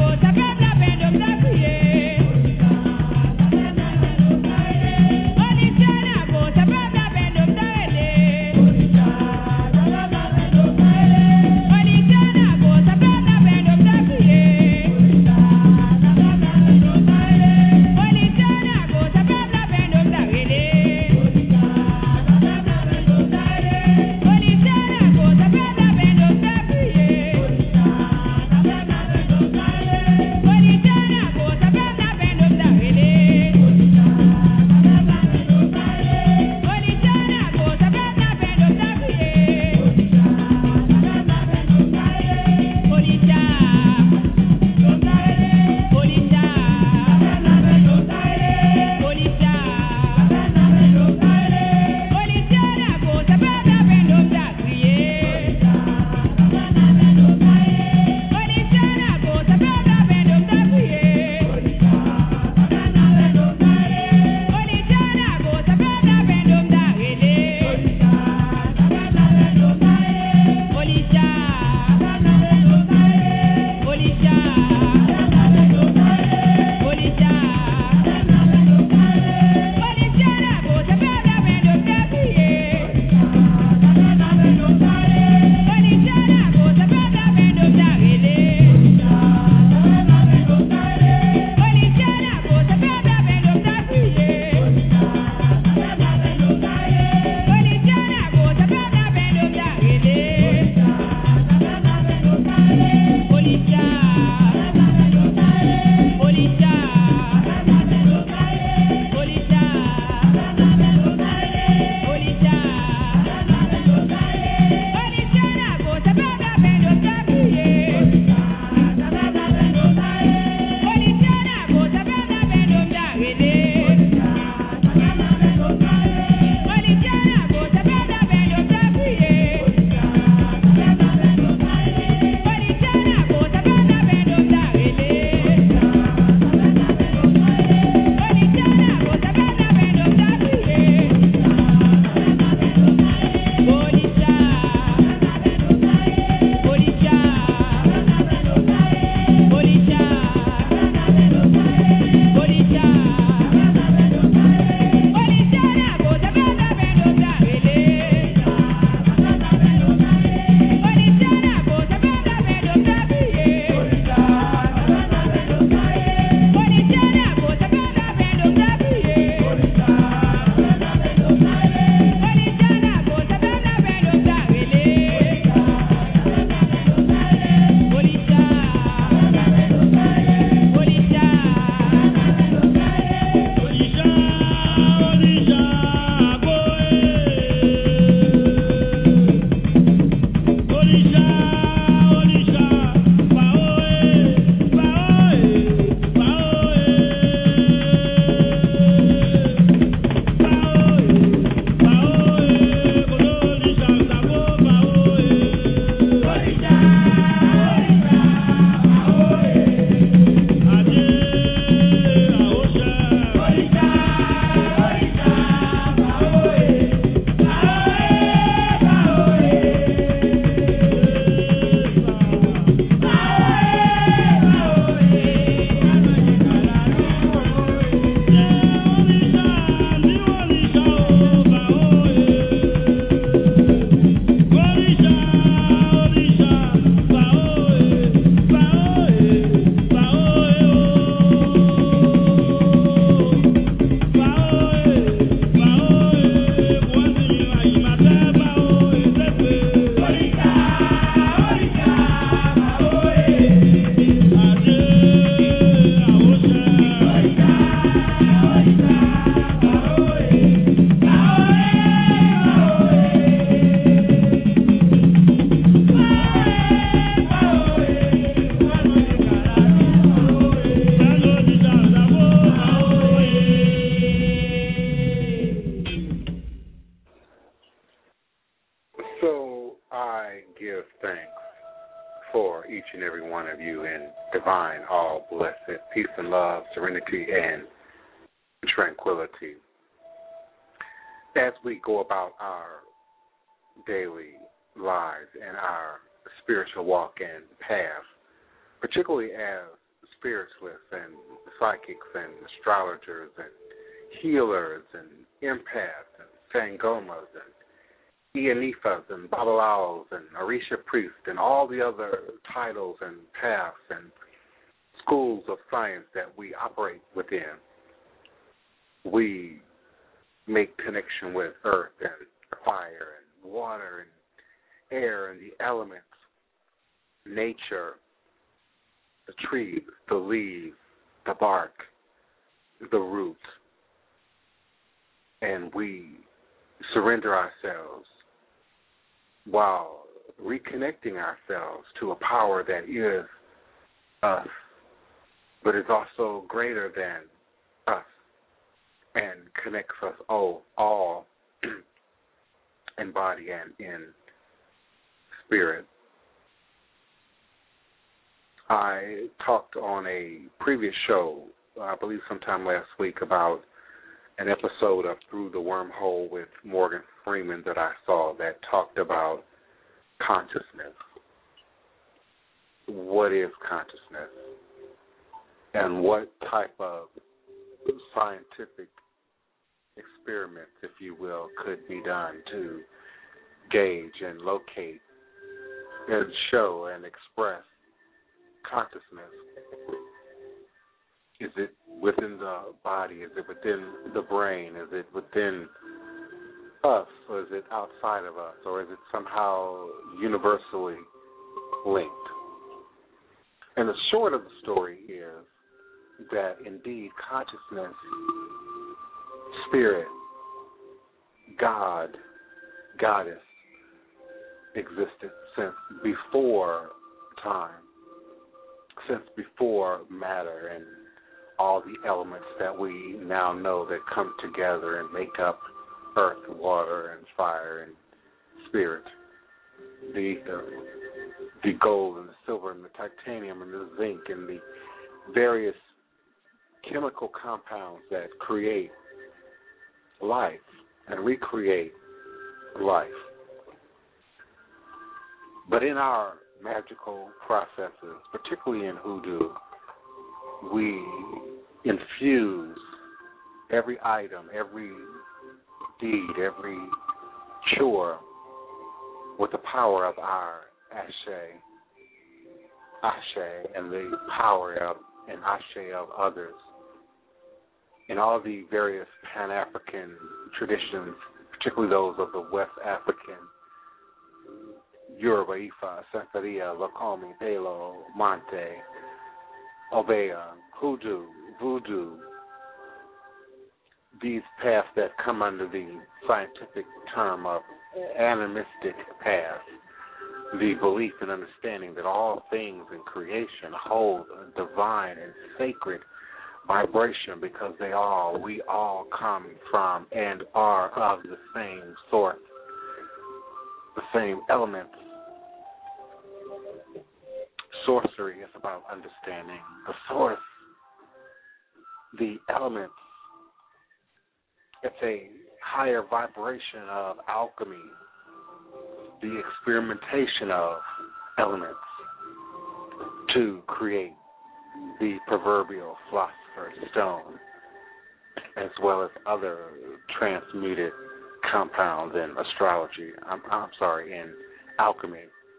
Only So I give thanks for each and every one of you in divine, all blessed peace and love, serenity, and tranquility. As we go about our daily lives and our spiritual walk and path, particularly as spiritualists and psychics and astrologers and healers and empaths and sangomas and Ianifas and Babalaos and Orisha priests and all the other titles and paths and schools of science that we operate within, we make connection with earth and fire and water and air and the elements, nature, the trees, the leaves, the bark, the roots, and we surrender ourselves while reconnecting ourselves to a power that is us, but is also greater than us and connects us all in body and in spirit. I talked on a previous show, I believe sometime last week, about an episode of Through the Wormhole with Morgan Freeman that I saw that talked about consciousness. What is consciousness? And what type of scientific experiments, if you will, could be done to gauge and locate and show and express consciousness? Is it within the body? Is it within the brain? Is it within us? Or is it outside of us? Or is it somehow universally linked? And the short of the story is that indeed consciousness, spirit, God, goddess existed since before time, since before matter and all the elements that we now know that come together and make up earth, water, and fire and spirit, the ether, the gold and the silver and the titanium and the zinc and the various chemical compounds that create life and recreate life. But in our magical processes, particularly in hoodoo, we infuse every item, every deed, every chore with the power of our Ashe, and the power of and Ashe of others. In all the various Pan-African traditions, particularly those of the West African, Yoruba, Ifa, Santeria, Lokomi, Belo, Monte, Obeah, Hoodoo, Voodoo, these paths that come under the scientific term of animistic paths, the belief and understanding that all things in creation hold a divine and sacred vibration because we all come from and are of the same source, the same elements. Sorcery is about understanding the source, the elements. It's a higher vibration of alchemy, the experimentation of elements to create the proverbial philosopher's stone, as well as other transmuted compounds in astrology. In alchemy.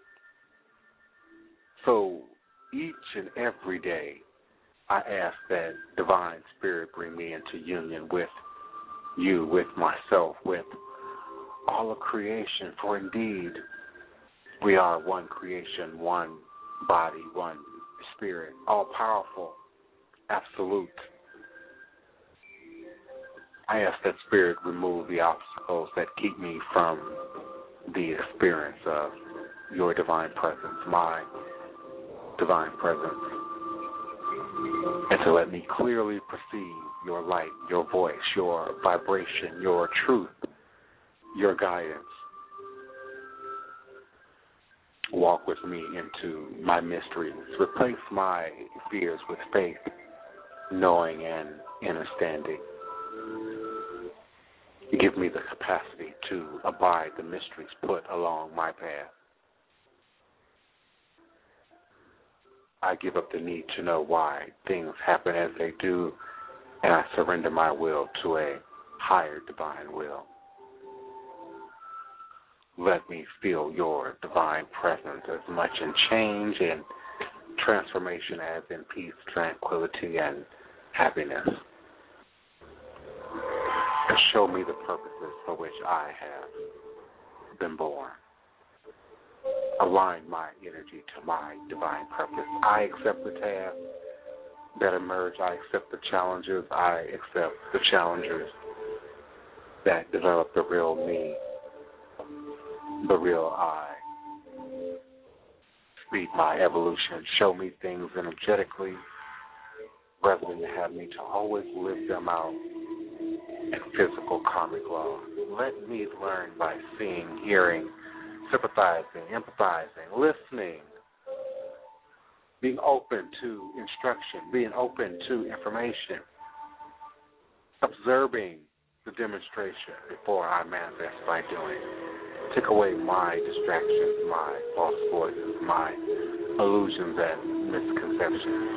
So each and every day, I ask that divine spirit bring me into union with you, with myself, with all of creation. For indeed, we are one creation, one body, one spirit, all powerful, absolute. I ask that spirit remove the obstacles that keep me from the experience of your divine presence, my divine presence, and to let me clearly perceive your light, your voice, your vibration, your truth, your guidance. Walk with me into my mysteries. Replace my fears with faith, knowing and understanding. Give me the capacity to abide the mysteries put along my path. I give up the need to know why things happen as they do, and I surrender my will to a higher divine will. Let me feel your divine presence as much in change and transformation as in peace, tranquility, and happiness. And show me the purposes for which I have been born. Align my energy to my divine purpose. I accept the tasks that emerge. I accept the challenges. I accept the challengers that develop the real me, the real I. Speed my evolution. Show me things energetically rather than have me to always live them out in physical karmic law. Let me learn by seeing, hearing, sympathizing, empathizing, listening, being open to instruction, being open to information, observing the demonstration before I manifest by doing. Take away my distractions, my false voices, my illusions and misconceptions.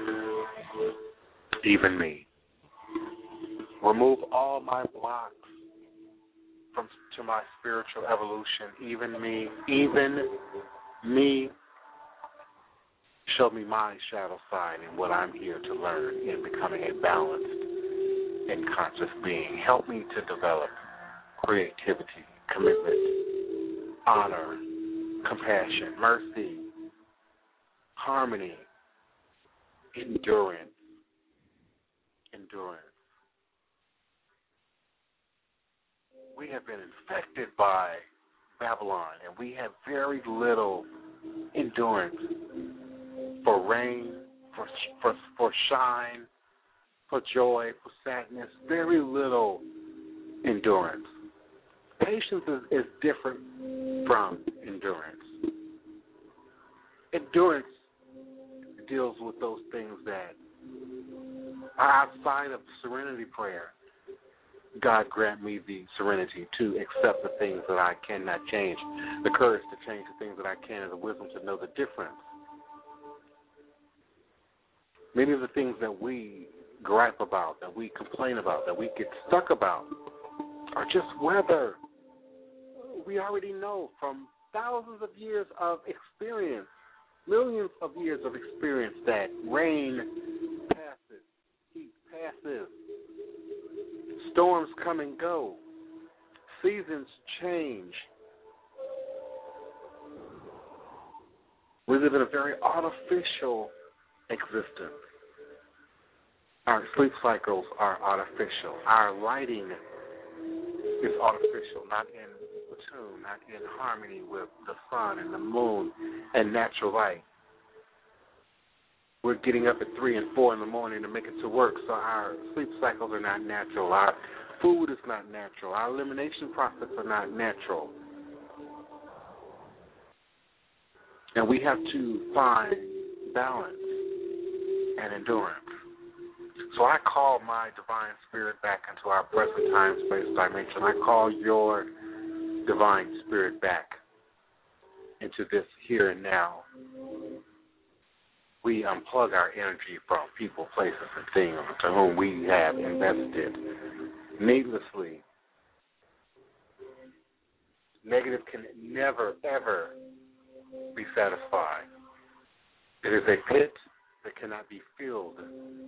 Even me. Remove all my blocks to my spiritual evolution. Even me. Show me my shadow side and what I'm here to learn in becoming a balanced and conscious being. Help me to develop creativity, commitment, honor, compassion, mercy, harmony, endurance. We have been infected by Babylon, and we have very little endurance for rain, for shine, for joy, for sadness. Very little endurance. Patience is different from endurance. Endurance deals with those things that are outside of serenity prayer. God grant me the serenity to accept the things that I cannot change, the courage to change the things that I can, and the wisdom to know the difference. Many of the things that we gripe about, that we complain about, that we get stuck about are just weather. We already know from thousands of years of experience, millions of years of experience, that rain passes, heat passes, storms come and go, seasons change. We live in a very artificial existence. Our sleep cycles are artificial. Our lighting is artificial, not in tune, not in harmony with the sun and the moon and natural light. We're getting up at 3 and 4 in the morning to make it to work, so our sleep cycles are not natural. Our food is not natural. Our elimination process are not natural. And we have to find balance and endurance. So I call my divine spirit back into our present time, space, dimension. I call your divine spirit back into this here and now. We unplug our energy from people, places, and things to whom we have invested needlessly. Negative can never, ever be satisfied. It is a pit that cannot be filled.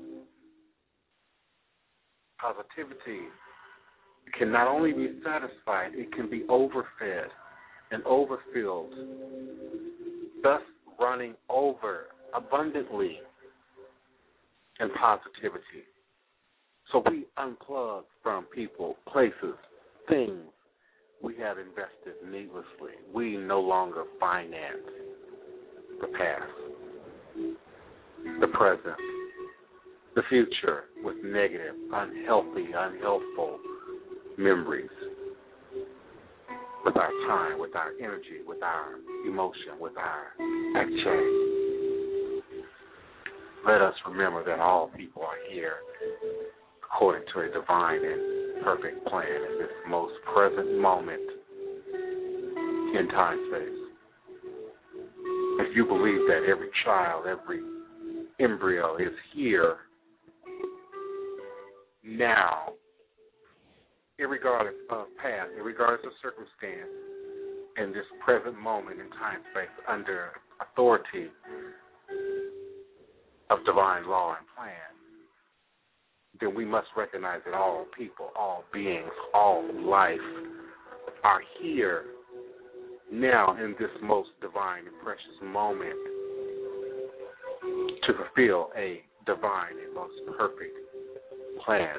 Positivity can not only be satisfied, it can be overfed and overfilled, thus running over abundantly in positivity. So we unplug from people, places, things we have invested needlessly. We no longer finance the past, the present, the future with negative, unhealthy, unhelpful memories. with our time, with our energy, with our emotion, with our action. Let us remember that all people are here according to a divine and perfect plan in this most present moment in time-space. If you believe that every child, every embryo is here now, irregardless of past, irregardless of circumstance, in this present moment in time-space under authority of divine law and plan, then we must recognize that all people, all beings, all life are here now in this most divine and precious moment to fulfill a divine and most perfect plan.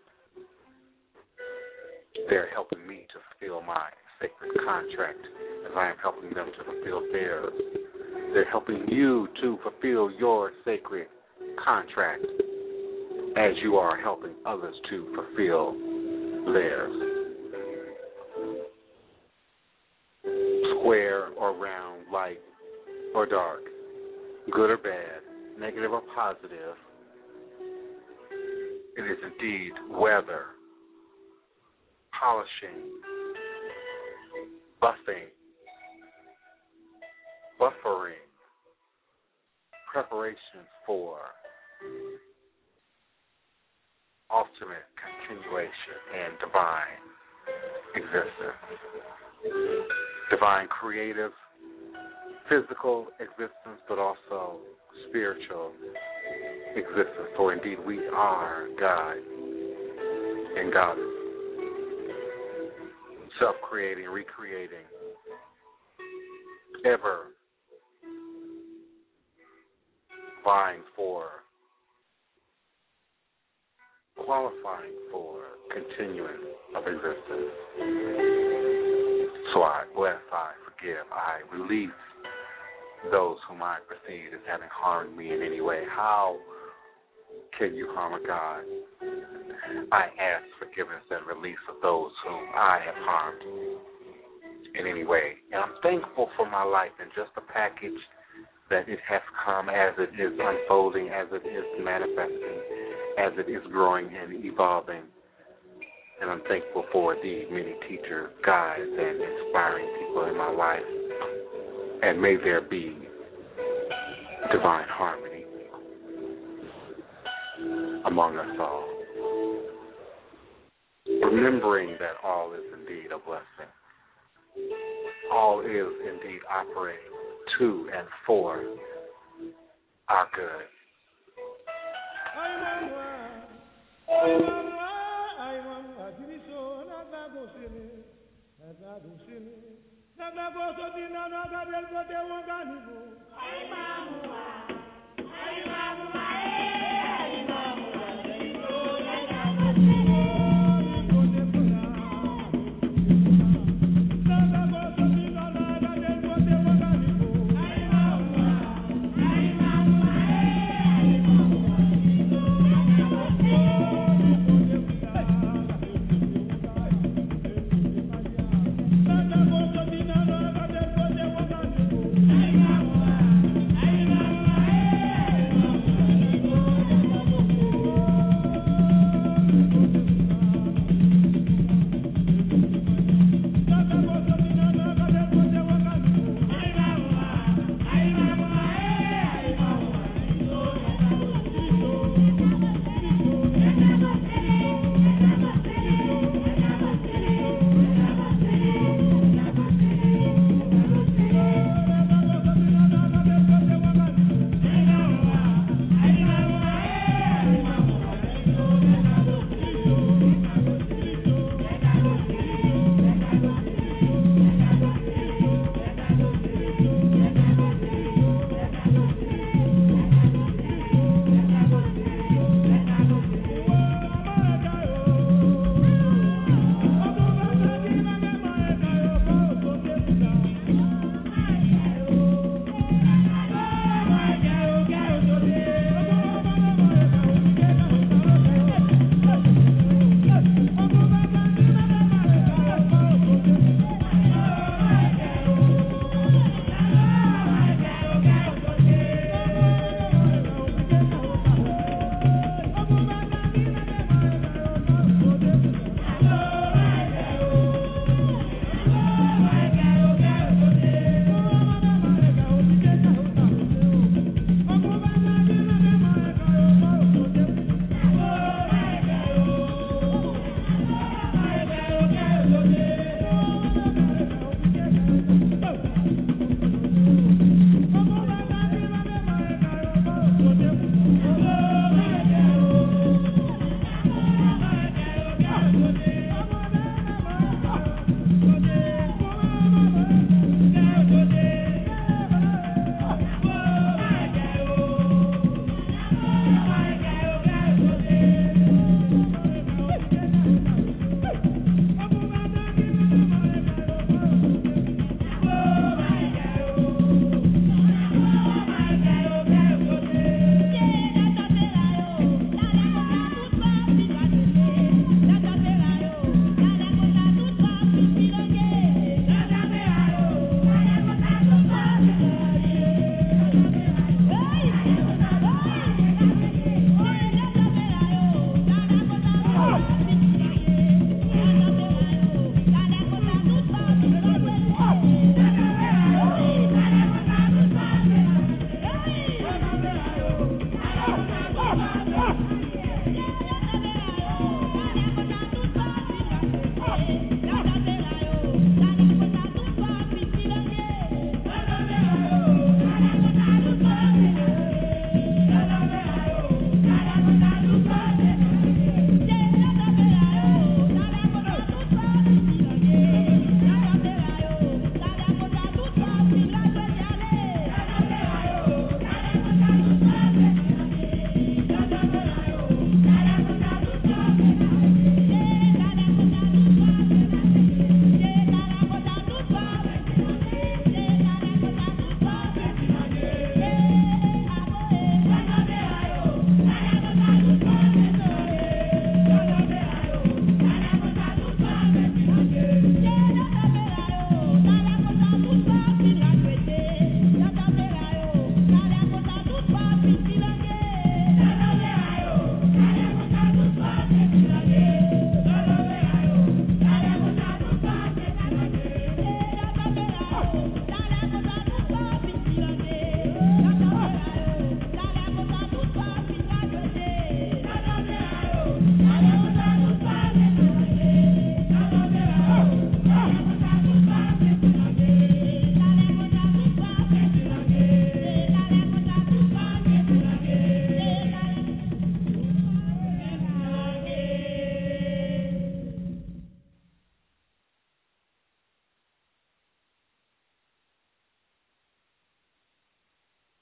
They're helping me to fulfill my sacred contract as I am helping them to fulfill theirs. They're helping you to fulfill your sacred contract as you are helping others to fulfill theirs. Square or round, light or dark, good or bad, negative or positive, it is indeed weather, polishing, buffing, buffering, preparations for ultimate continuation and divine existence. Divine creative, physical existence, but also spiritual existence. For indeed we are God and Goddess, self-creating, recreating, ever vying for, qualifying for continuance of existence. So I bless, I forgive, I release those whom I perceive as having harmed me in any way. How can you harm a God? I ask forgiveness and release of those whom I have harmed in any way. And I'm thankful for my life and just the package that it has come as it is unfolding, as it is manifesting, as it is growing and evolving. And I'm thankful for the many teachers, guides, and inspiring people in my life. And may there be divine harmony among us all. Remembering that all is indeed a blessing. All is indeed operating to and for our good. Ay,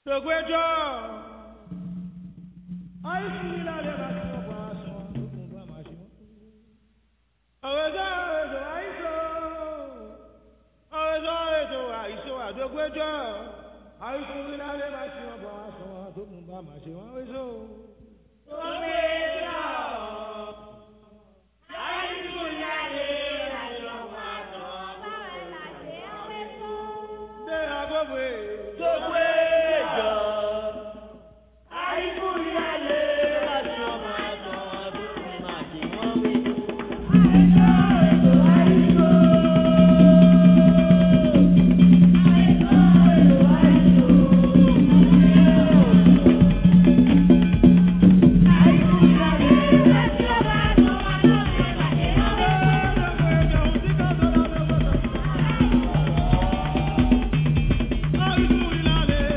Dogwejo. Ai sumila le baso baso. Kumba mashimo. Awezo aiso. Aiso adogwejo. Ai sumila le baso baso. Kumba mashimo. Awezo. Dogwejo. Ai sumila le baso baso. De agogwe. Dogwejo. Ai sumila le baso baso. Kumba mashimo. Ai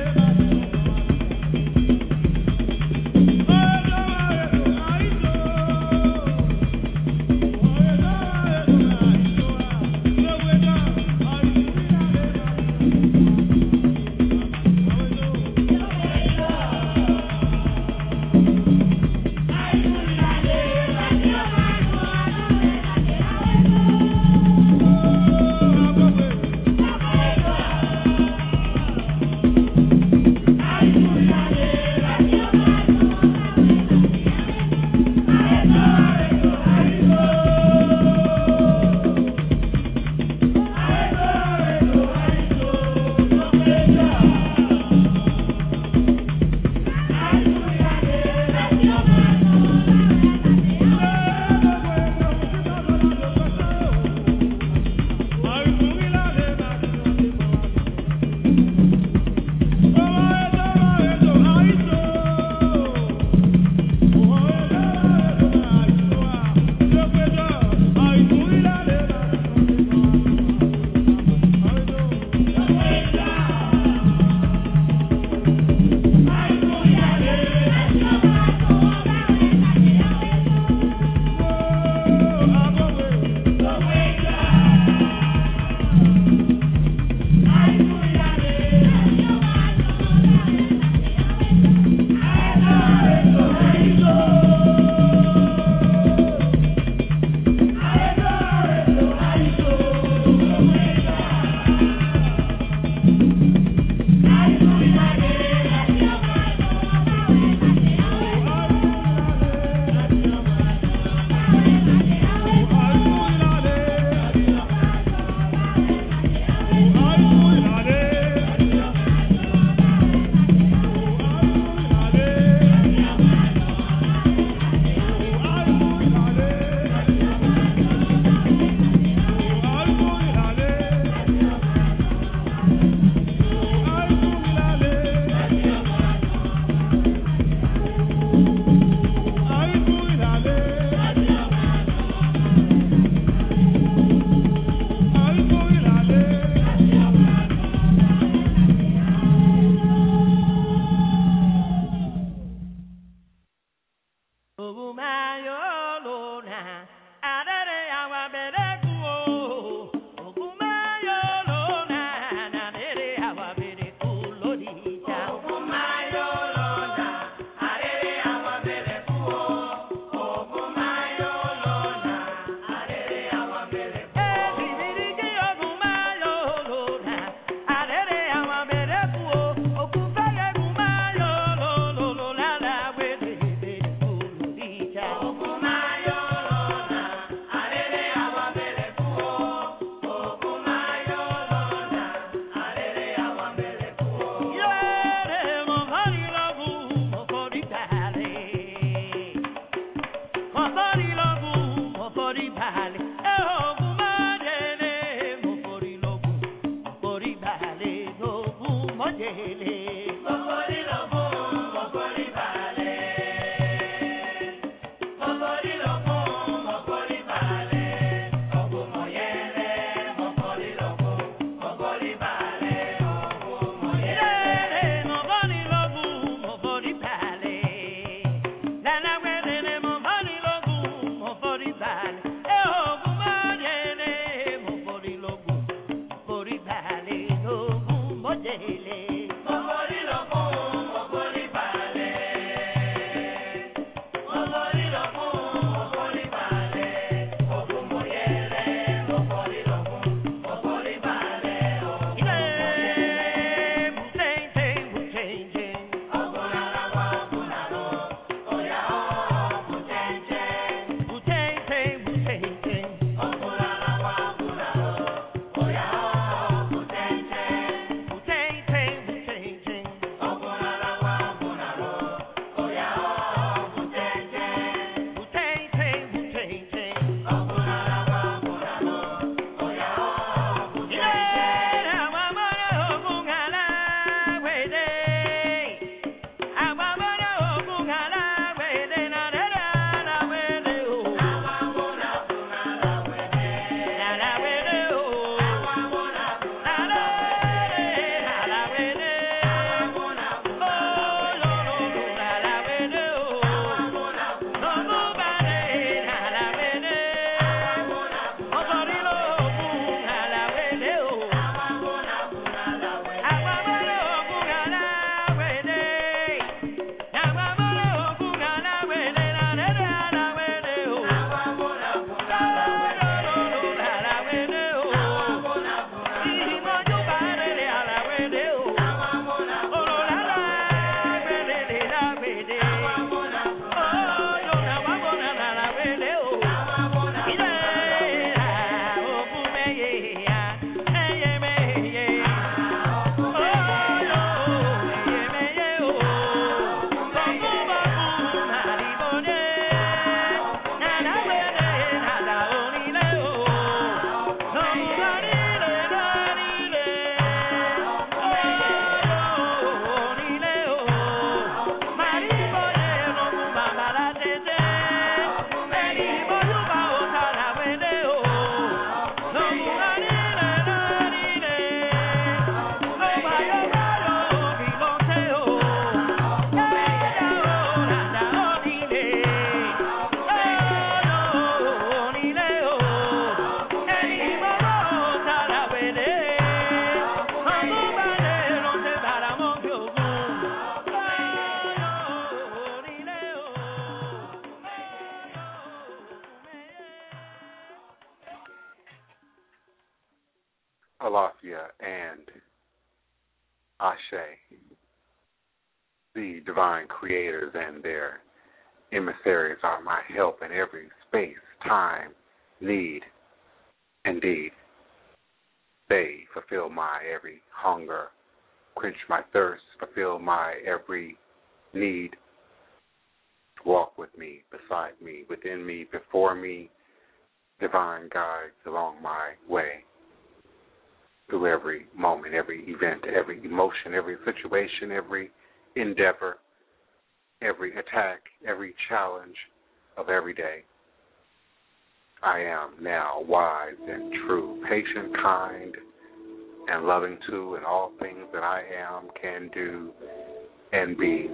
Alafia, and Ashe, the divine creators and their emissaries are my help in every space, time, need, and deed. They fulfill my every hunger, quench my thirst, fulfill my every need. Walk with me, beside me, within me, before me, divine guides along my way. Through every moment, every event, every emotion, every situation, every endeavor, every attack, every challenge of every day. I am now wise and true, patient, kind, and loving too, in all things that I am, can do, and be.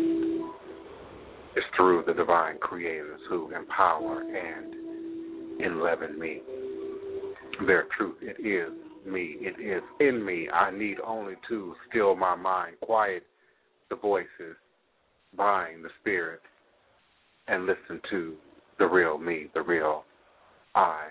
It's through the divine creators who empower and enliven me. Their truth, it is me, it is in me. I need only to still my mind, quiet the voices, bind the spirit, and listen to the real me, the real I.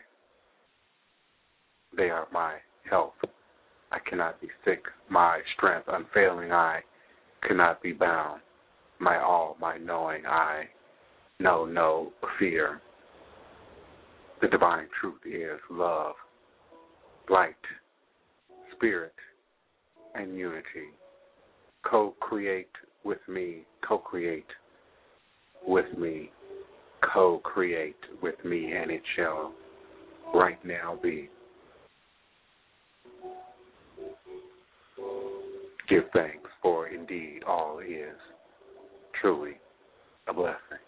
They are my health. I cannot be sick. My strength unfailing. I cannot be bound. My all, my knowing. I know no fear. The divine truth is love, light, spirit, and unity. Co-create with me, co-create with me, co-create with me, and it shall right now be. Give thanks, for indeed all is truly a blessing.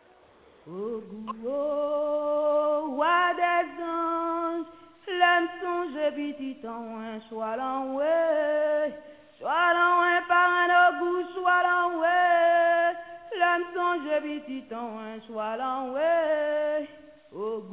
Oh, roi des anges, l'âme songe petit en soit l'enoué, par un goût, soit l'enoué, l'âme songe petit en soit l'enoué. Oh,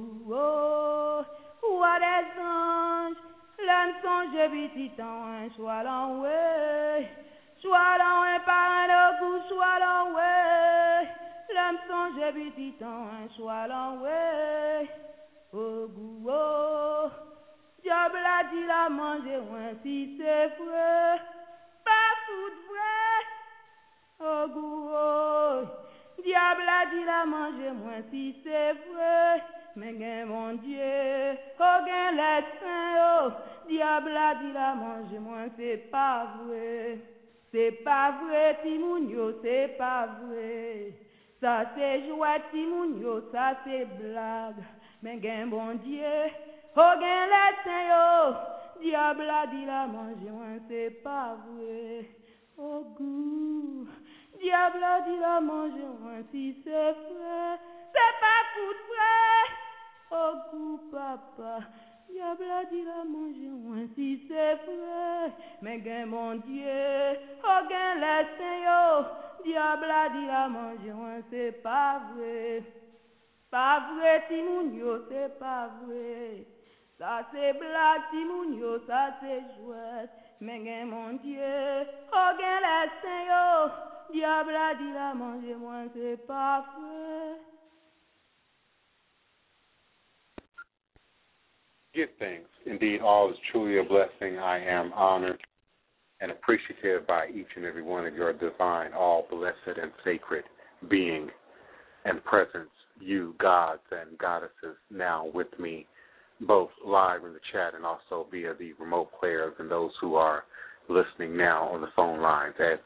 roi des anges, l'âme songe petit en soit l'enoué, par un goût, soit l'enoué. L'âme songe petit en soit l'enoué. Oh, diable a dit la manger, si c'est vrai, pas tout vrai. Oh, diable a dit la manger, si c'est vrai, mais gain mon Dieu, oh, gain les saints, oh, diable a dit la manger, c'est pas vrai. C'est pas vrai, Timounio, c'est pas vrai. Ça c'est jouet, Timounio, ça c'est blague. Mais gain bon Dieu, oh gain les saints, oh, diable a dit la manger, c'est pas vrai. Oh goût, diable a dit la manger, si c'est vrai, c'est pas tout vrai. Oh goût, papa. Diable a dit la manger, si c'est vrai, mais gain mon Dieu, oh gain les saints, diable a dit la manger, c'est pas vrai. Pas vrai, Timounio, c'est pas vrai. Ça c'est blague, Timounio, ça c'est jouet, mais gain mon Dieu, oh gain les saints, diable a dit la manger, c'est pas vrai. Give thanks. Indeed, all is truly a blessing. I am honored and appreciative by each and every one of your divine, all blessed and sacred being and presence, you gods and goddesses now with me, both live in the chat and also via the remote players and those who are listening now on the phone lines at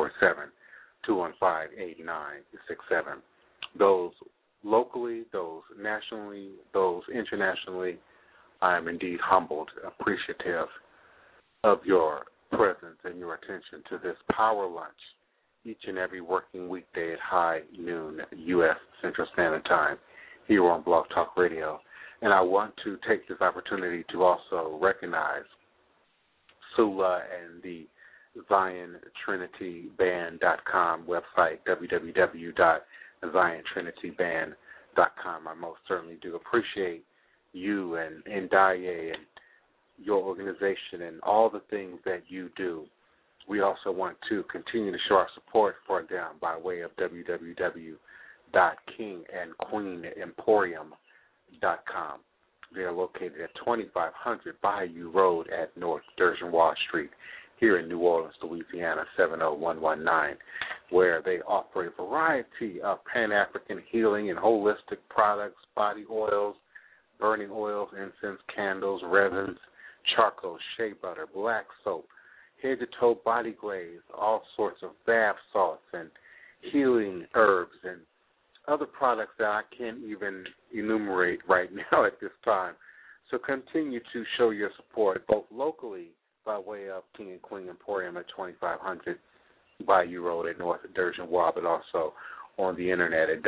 347-215-8967. Those locally, those nationally, those internationally, I am indeed humbled, appreciative of your presence and your attention to this power lunch each and every working weekday at high noon U.S. Central Standard Time here on Blog Talk Radio. And I want to take this opportunity to also recognize Sula and the ZionTrinityBand.com website, www.ZionTrinityBand.com. I most certainly do appreciate you and Ndaye and your organization and all the things that you do. We also want to continue to show our support for them by way of www.kingandqueenemporium.com. They are located at 2500 Bayou Road at North Dergenwa Street here in New Orleans, Louisiana, 70119, where they offer a variety of Pan-African healing and holistic products, body oils, burning oils, incense, candles, resins, charcoal, shea butter, black soap, head-to-toe body glaze, all sorts of bath salts and healing herbs and other products that I can't even enumerate right now at this time. So continue to show your support both locally by way of King and Queen Emporium at 2500 Bayou Road at North Dergenwa, but also on the internet at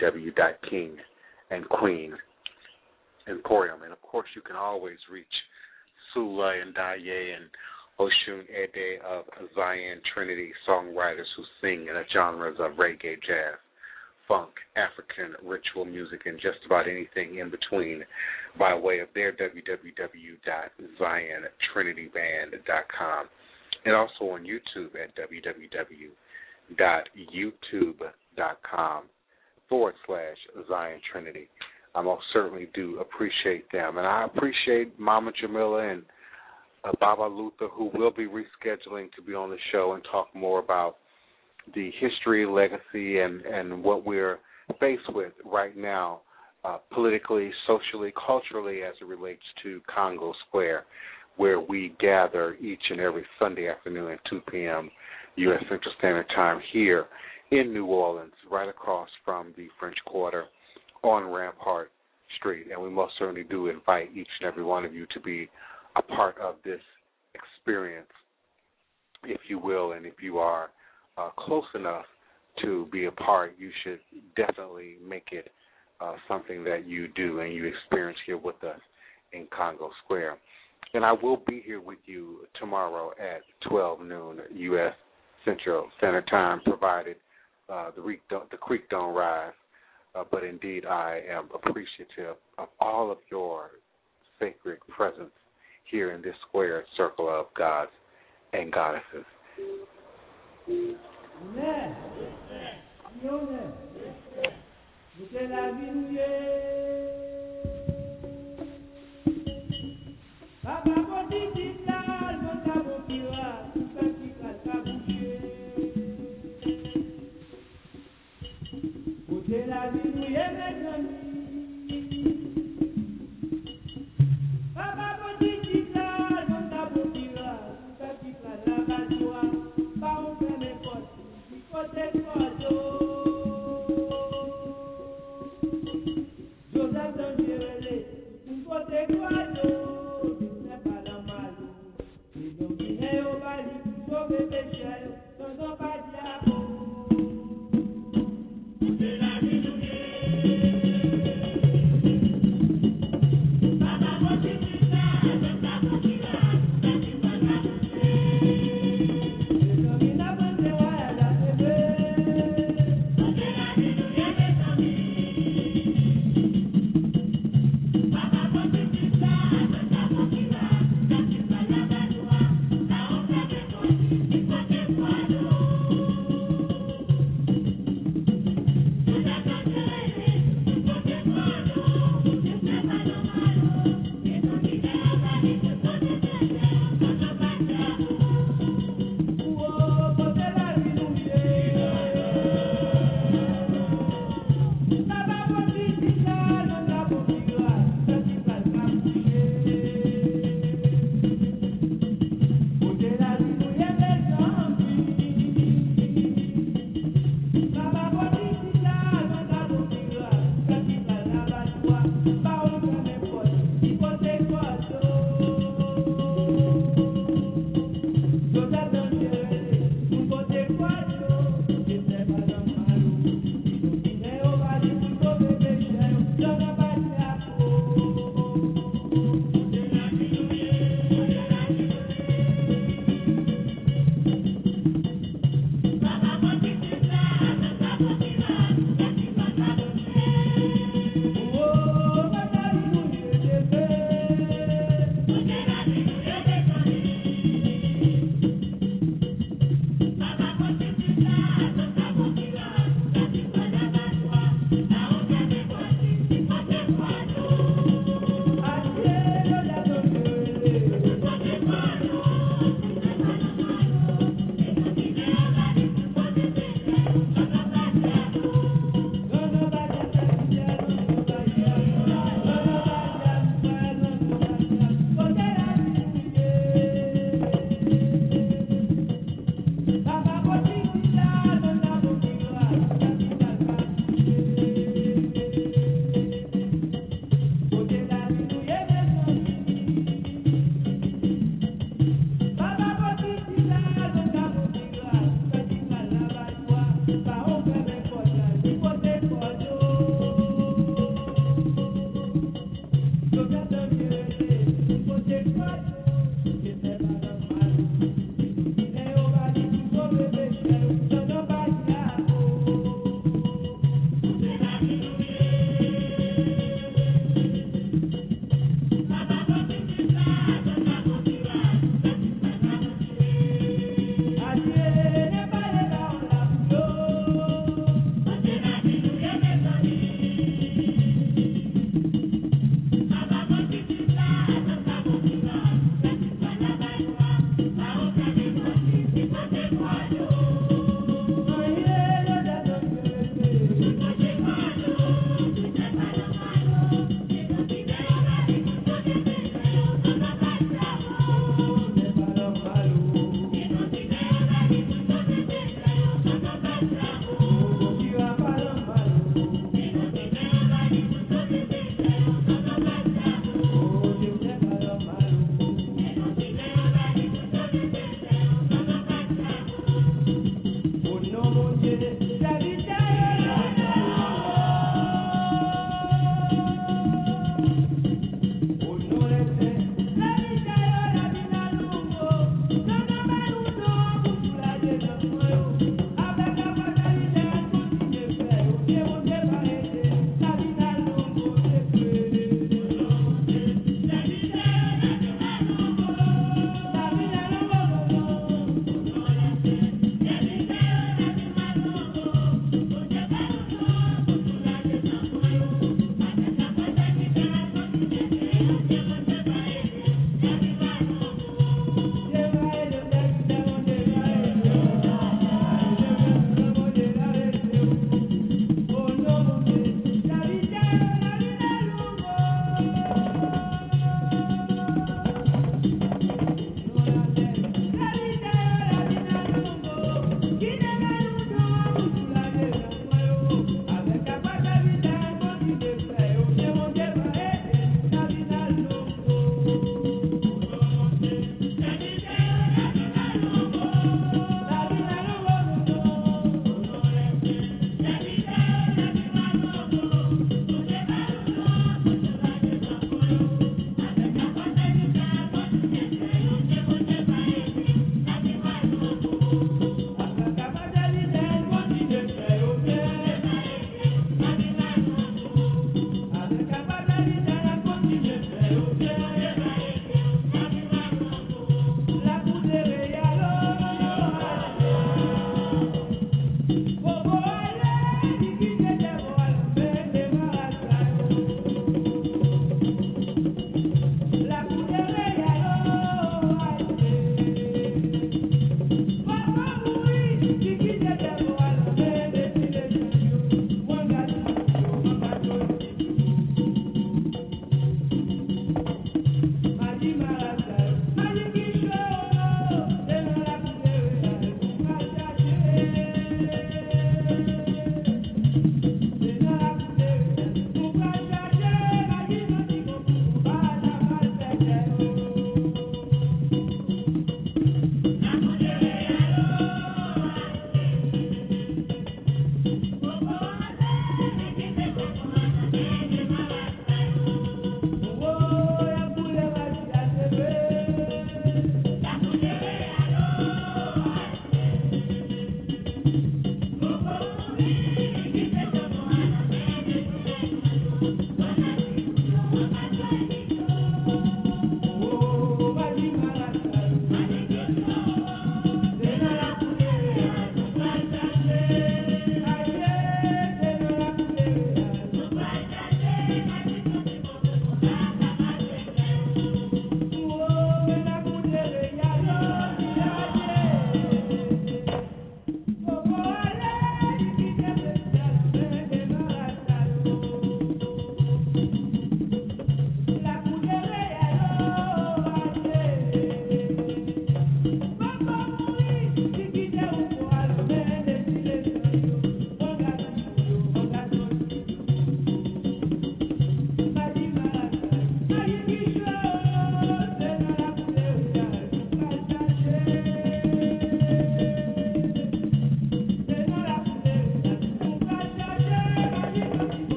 www.kingandqueenemporium. And, of course, you can always reach Sula and Daye and Oshun Ede of Zion Trinity, songwriters who sing in the genres of reggae, jazz, funk, African ritual music, and just about anything in between by way of their www.ziontrinityband.com, and also on YouTube at www.youtube.com/Zion Trinity. I most certainly do appreciate them, and I appreciate Mama Jamila and Baba Luther, who will be rescheduling to be on the show and talk more about the history, legacy, and what we're faced with right now, politically, socially, culturally, as it relates to Congo Square, where we gather each and every Sunday afternoon at 2 p.m. U.S. Central Standard Time here in New Orleans, right across from the French Quarter on Rampart Street. And we most certainly do invite each and every one of you to be a part of this experience, if you will, and if you are close enough to be a part, you should definitely make it something that you do and you experience here with us in Congo Square. And I will be here with you tomorrow at 12 noon U.S. Central Standard Time, provided the creek don't rise. But indeed, I am appreciative of all of your sacred presence here in this square circle of gods and goddesses.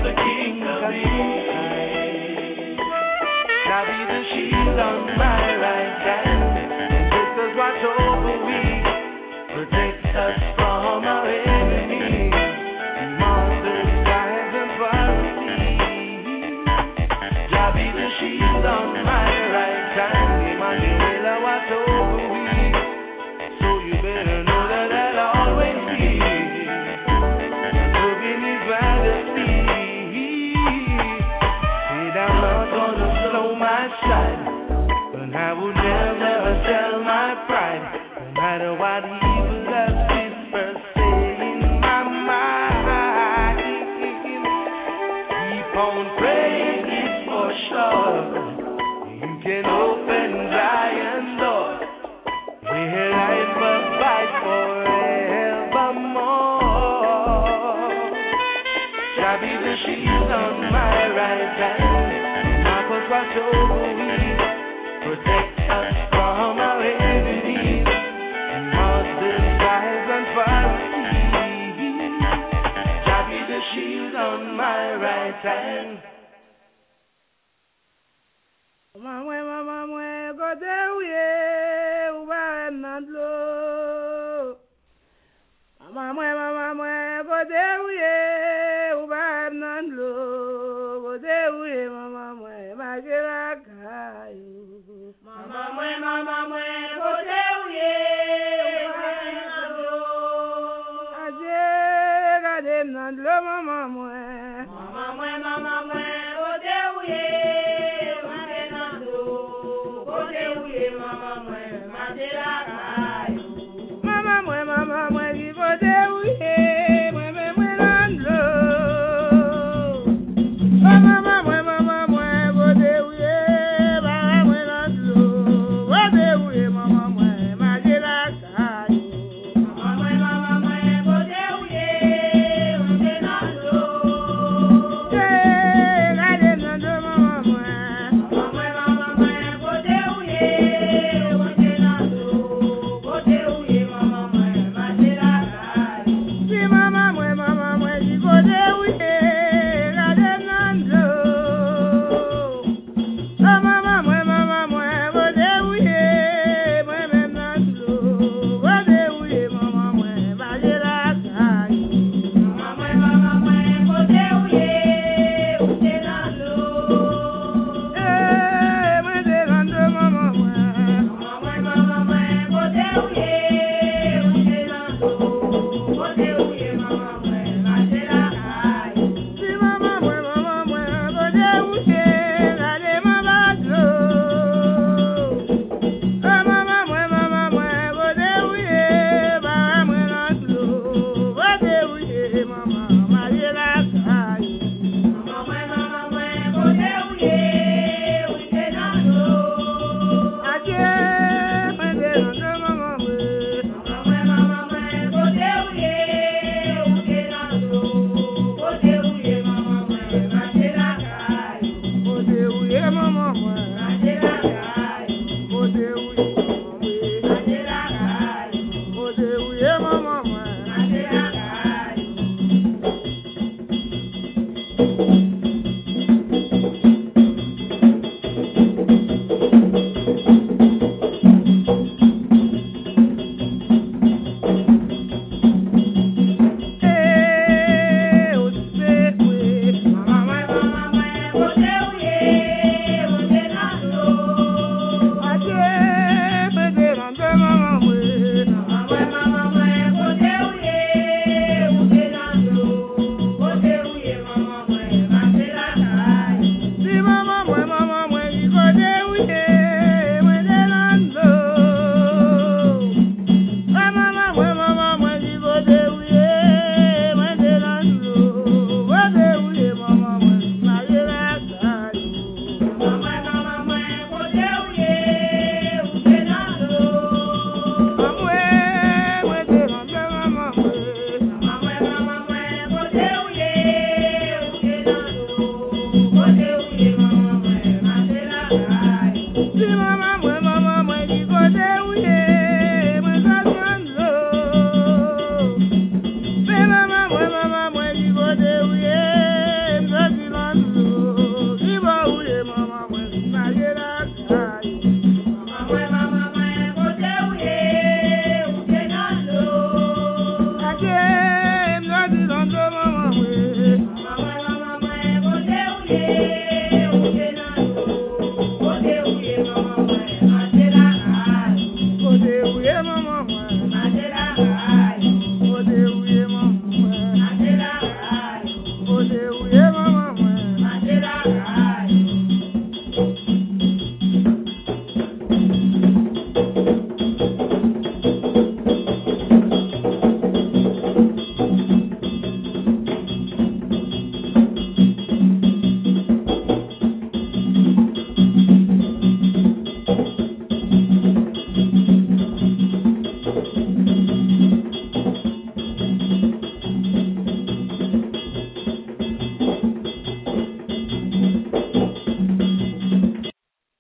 the King of Kings. Shall be the shield on my right hand. This is watch over we, protect us from our enemies, monsters, giants, and pharisees. Shall be the shield on my right hand. Emmanuel, watch over we. So you better know that I'll always be looking His majesty. Said I'm not gonna slow my stride, but I will never sell my pride, no matter what evil does whisper say in my mind. Keep on praying, it's for sure. You can open Zion's door, where life abides forevermore. Shall be the shield on my right hand. Marcos watch over we, protect us from our enemies, monsters, giants, and pharisees. Shall be the shield on my right hand. Mama mwe kote uye uba nandlo. Mama mwe kote uye uba nandlo. Kote uye mama mwe magera kayo. Mama mwe kote uye uba nandlo. Aje kade nandlo mama mwe. Mama mwe kote uye. Mama mwe kibote uye mwe nandlo. Mama mwe bote uye baba mwe nandlo. Bote uye mama mwe majira kayo. Mama mwe bote uye mwe nandlo. Kade nandlo mama mwe. Mama mwe bote uye mwe nandlo. Bote uye mama mwe. Mama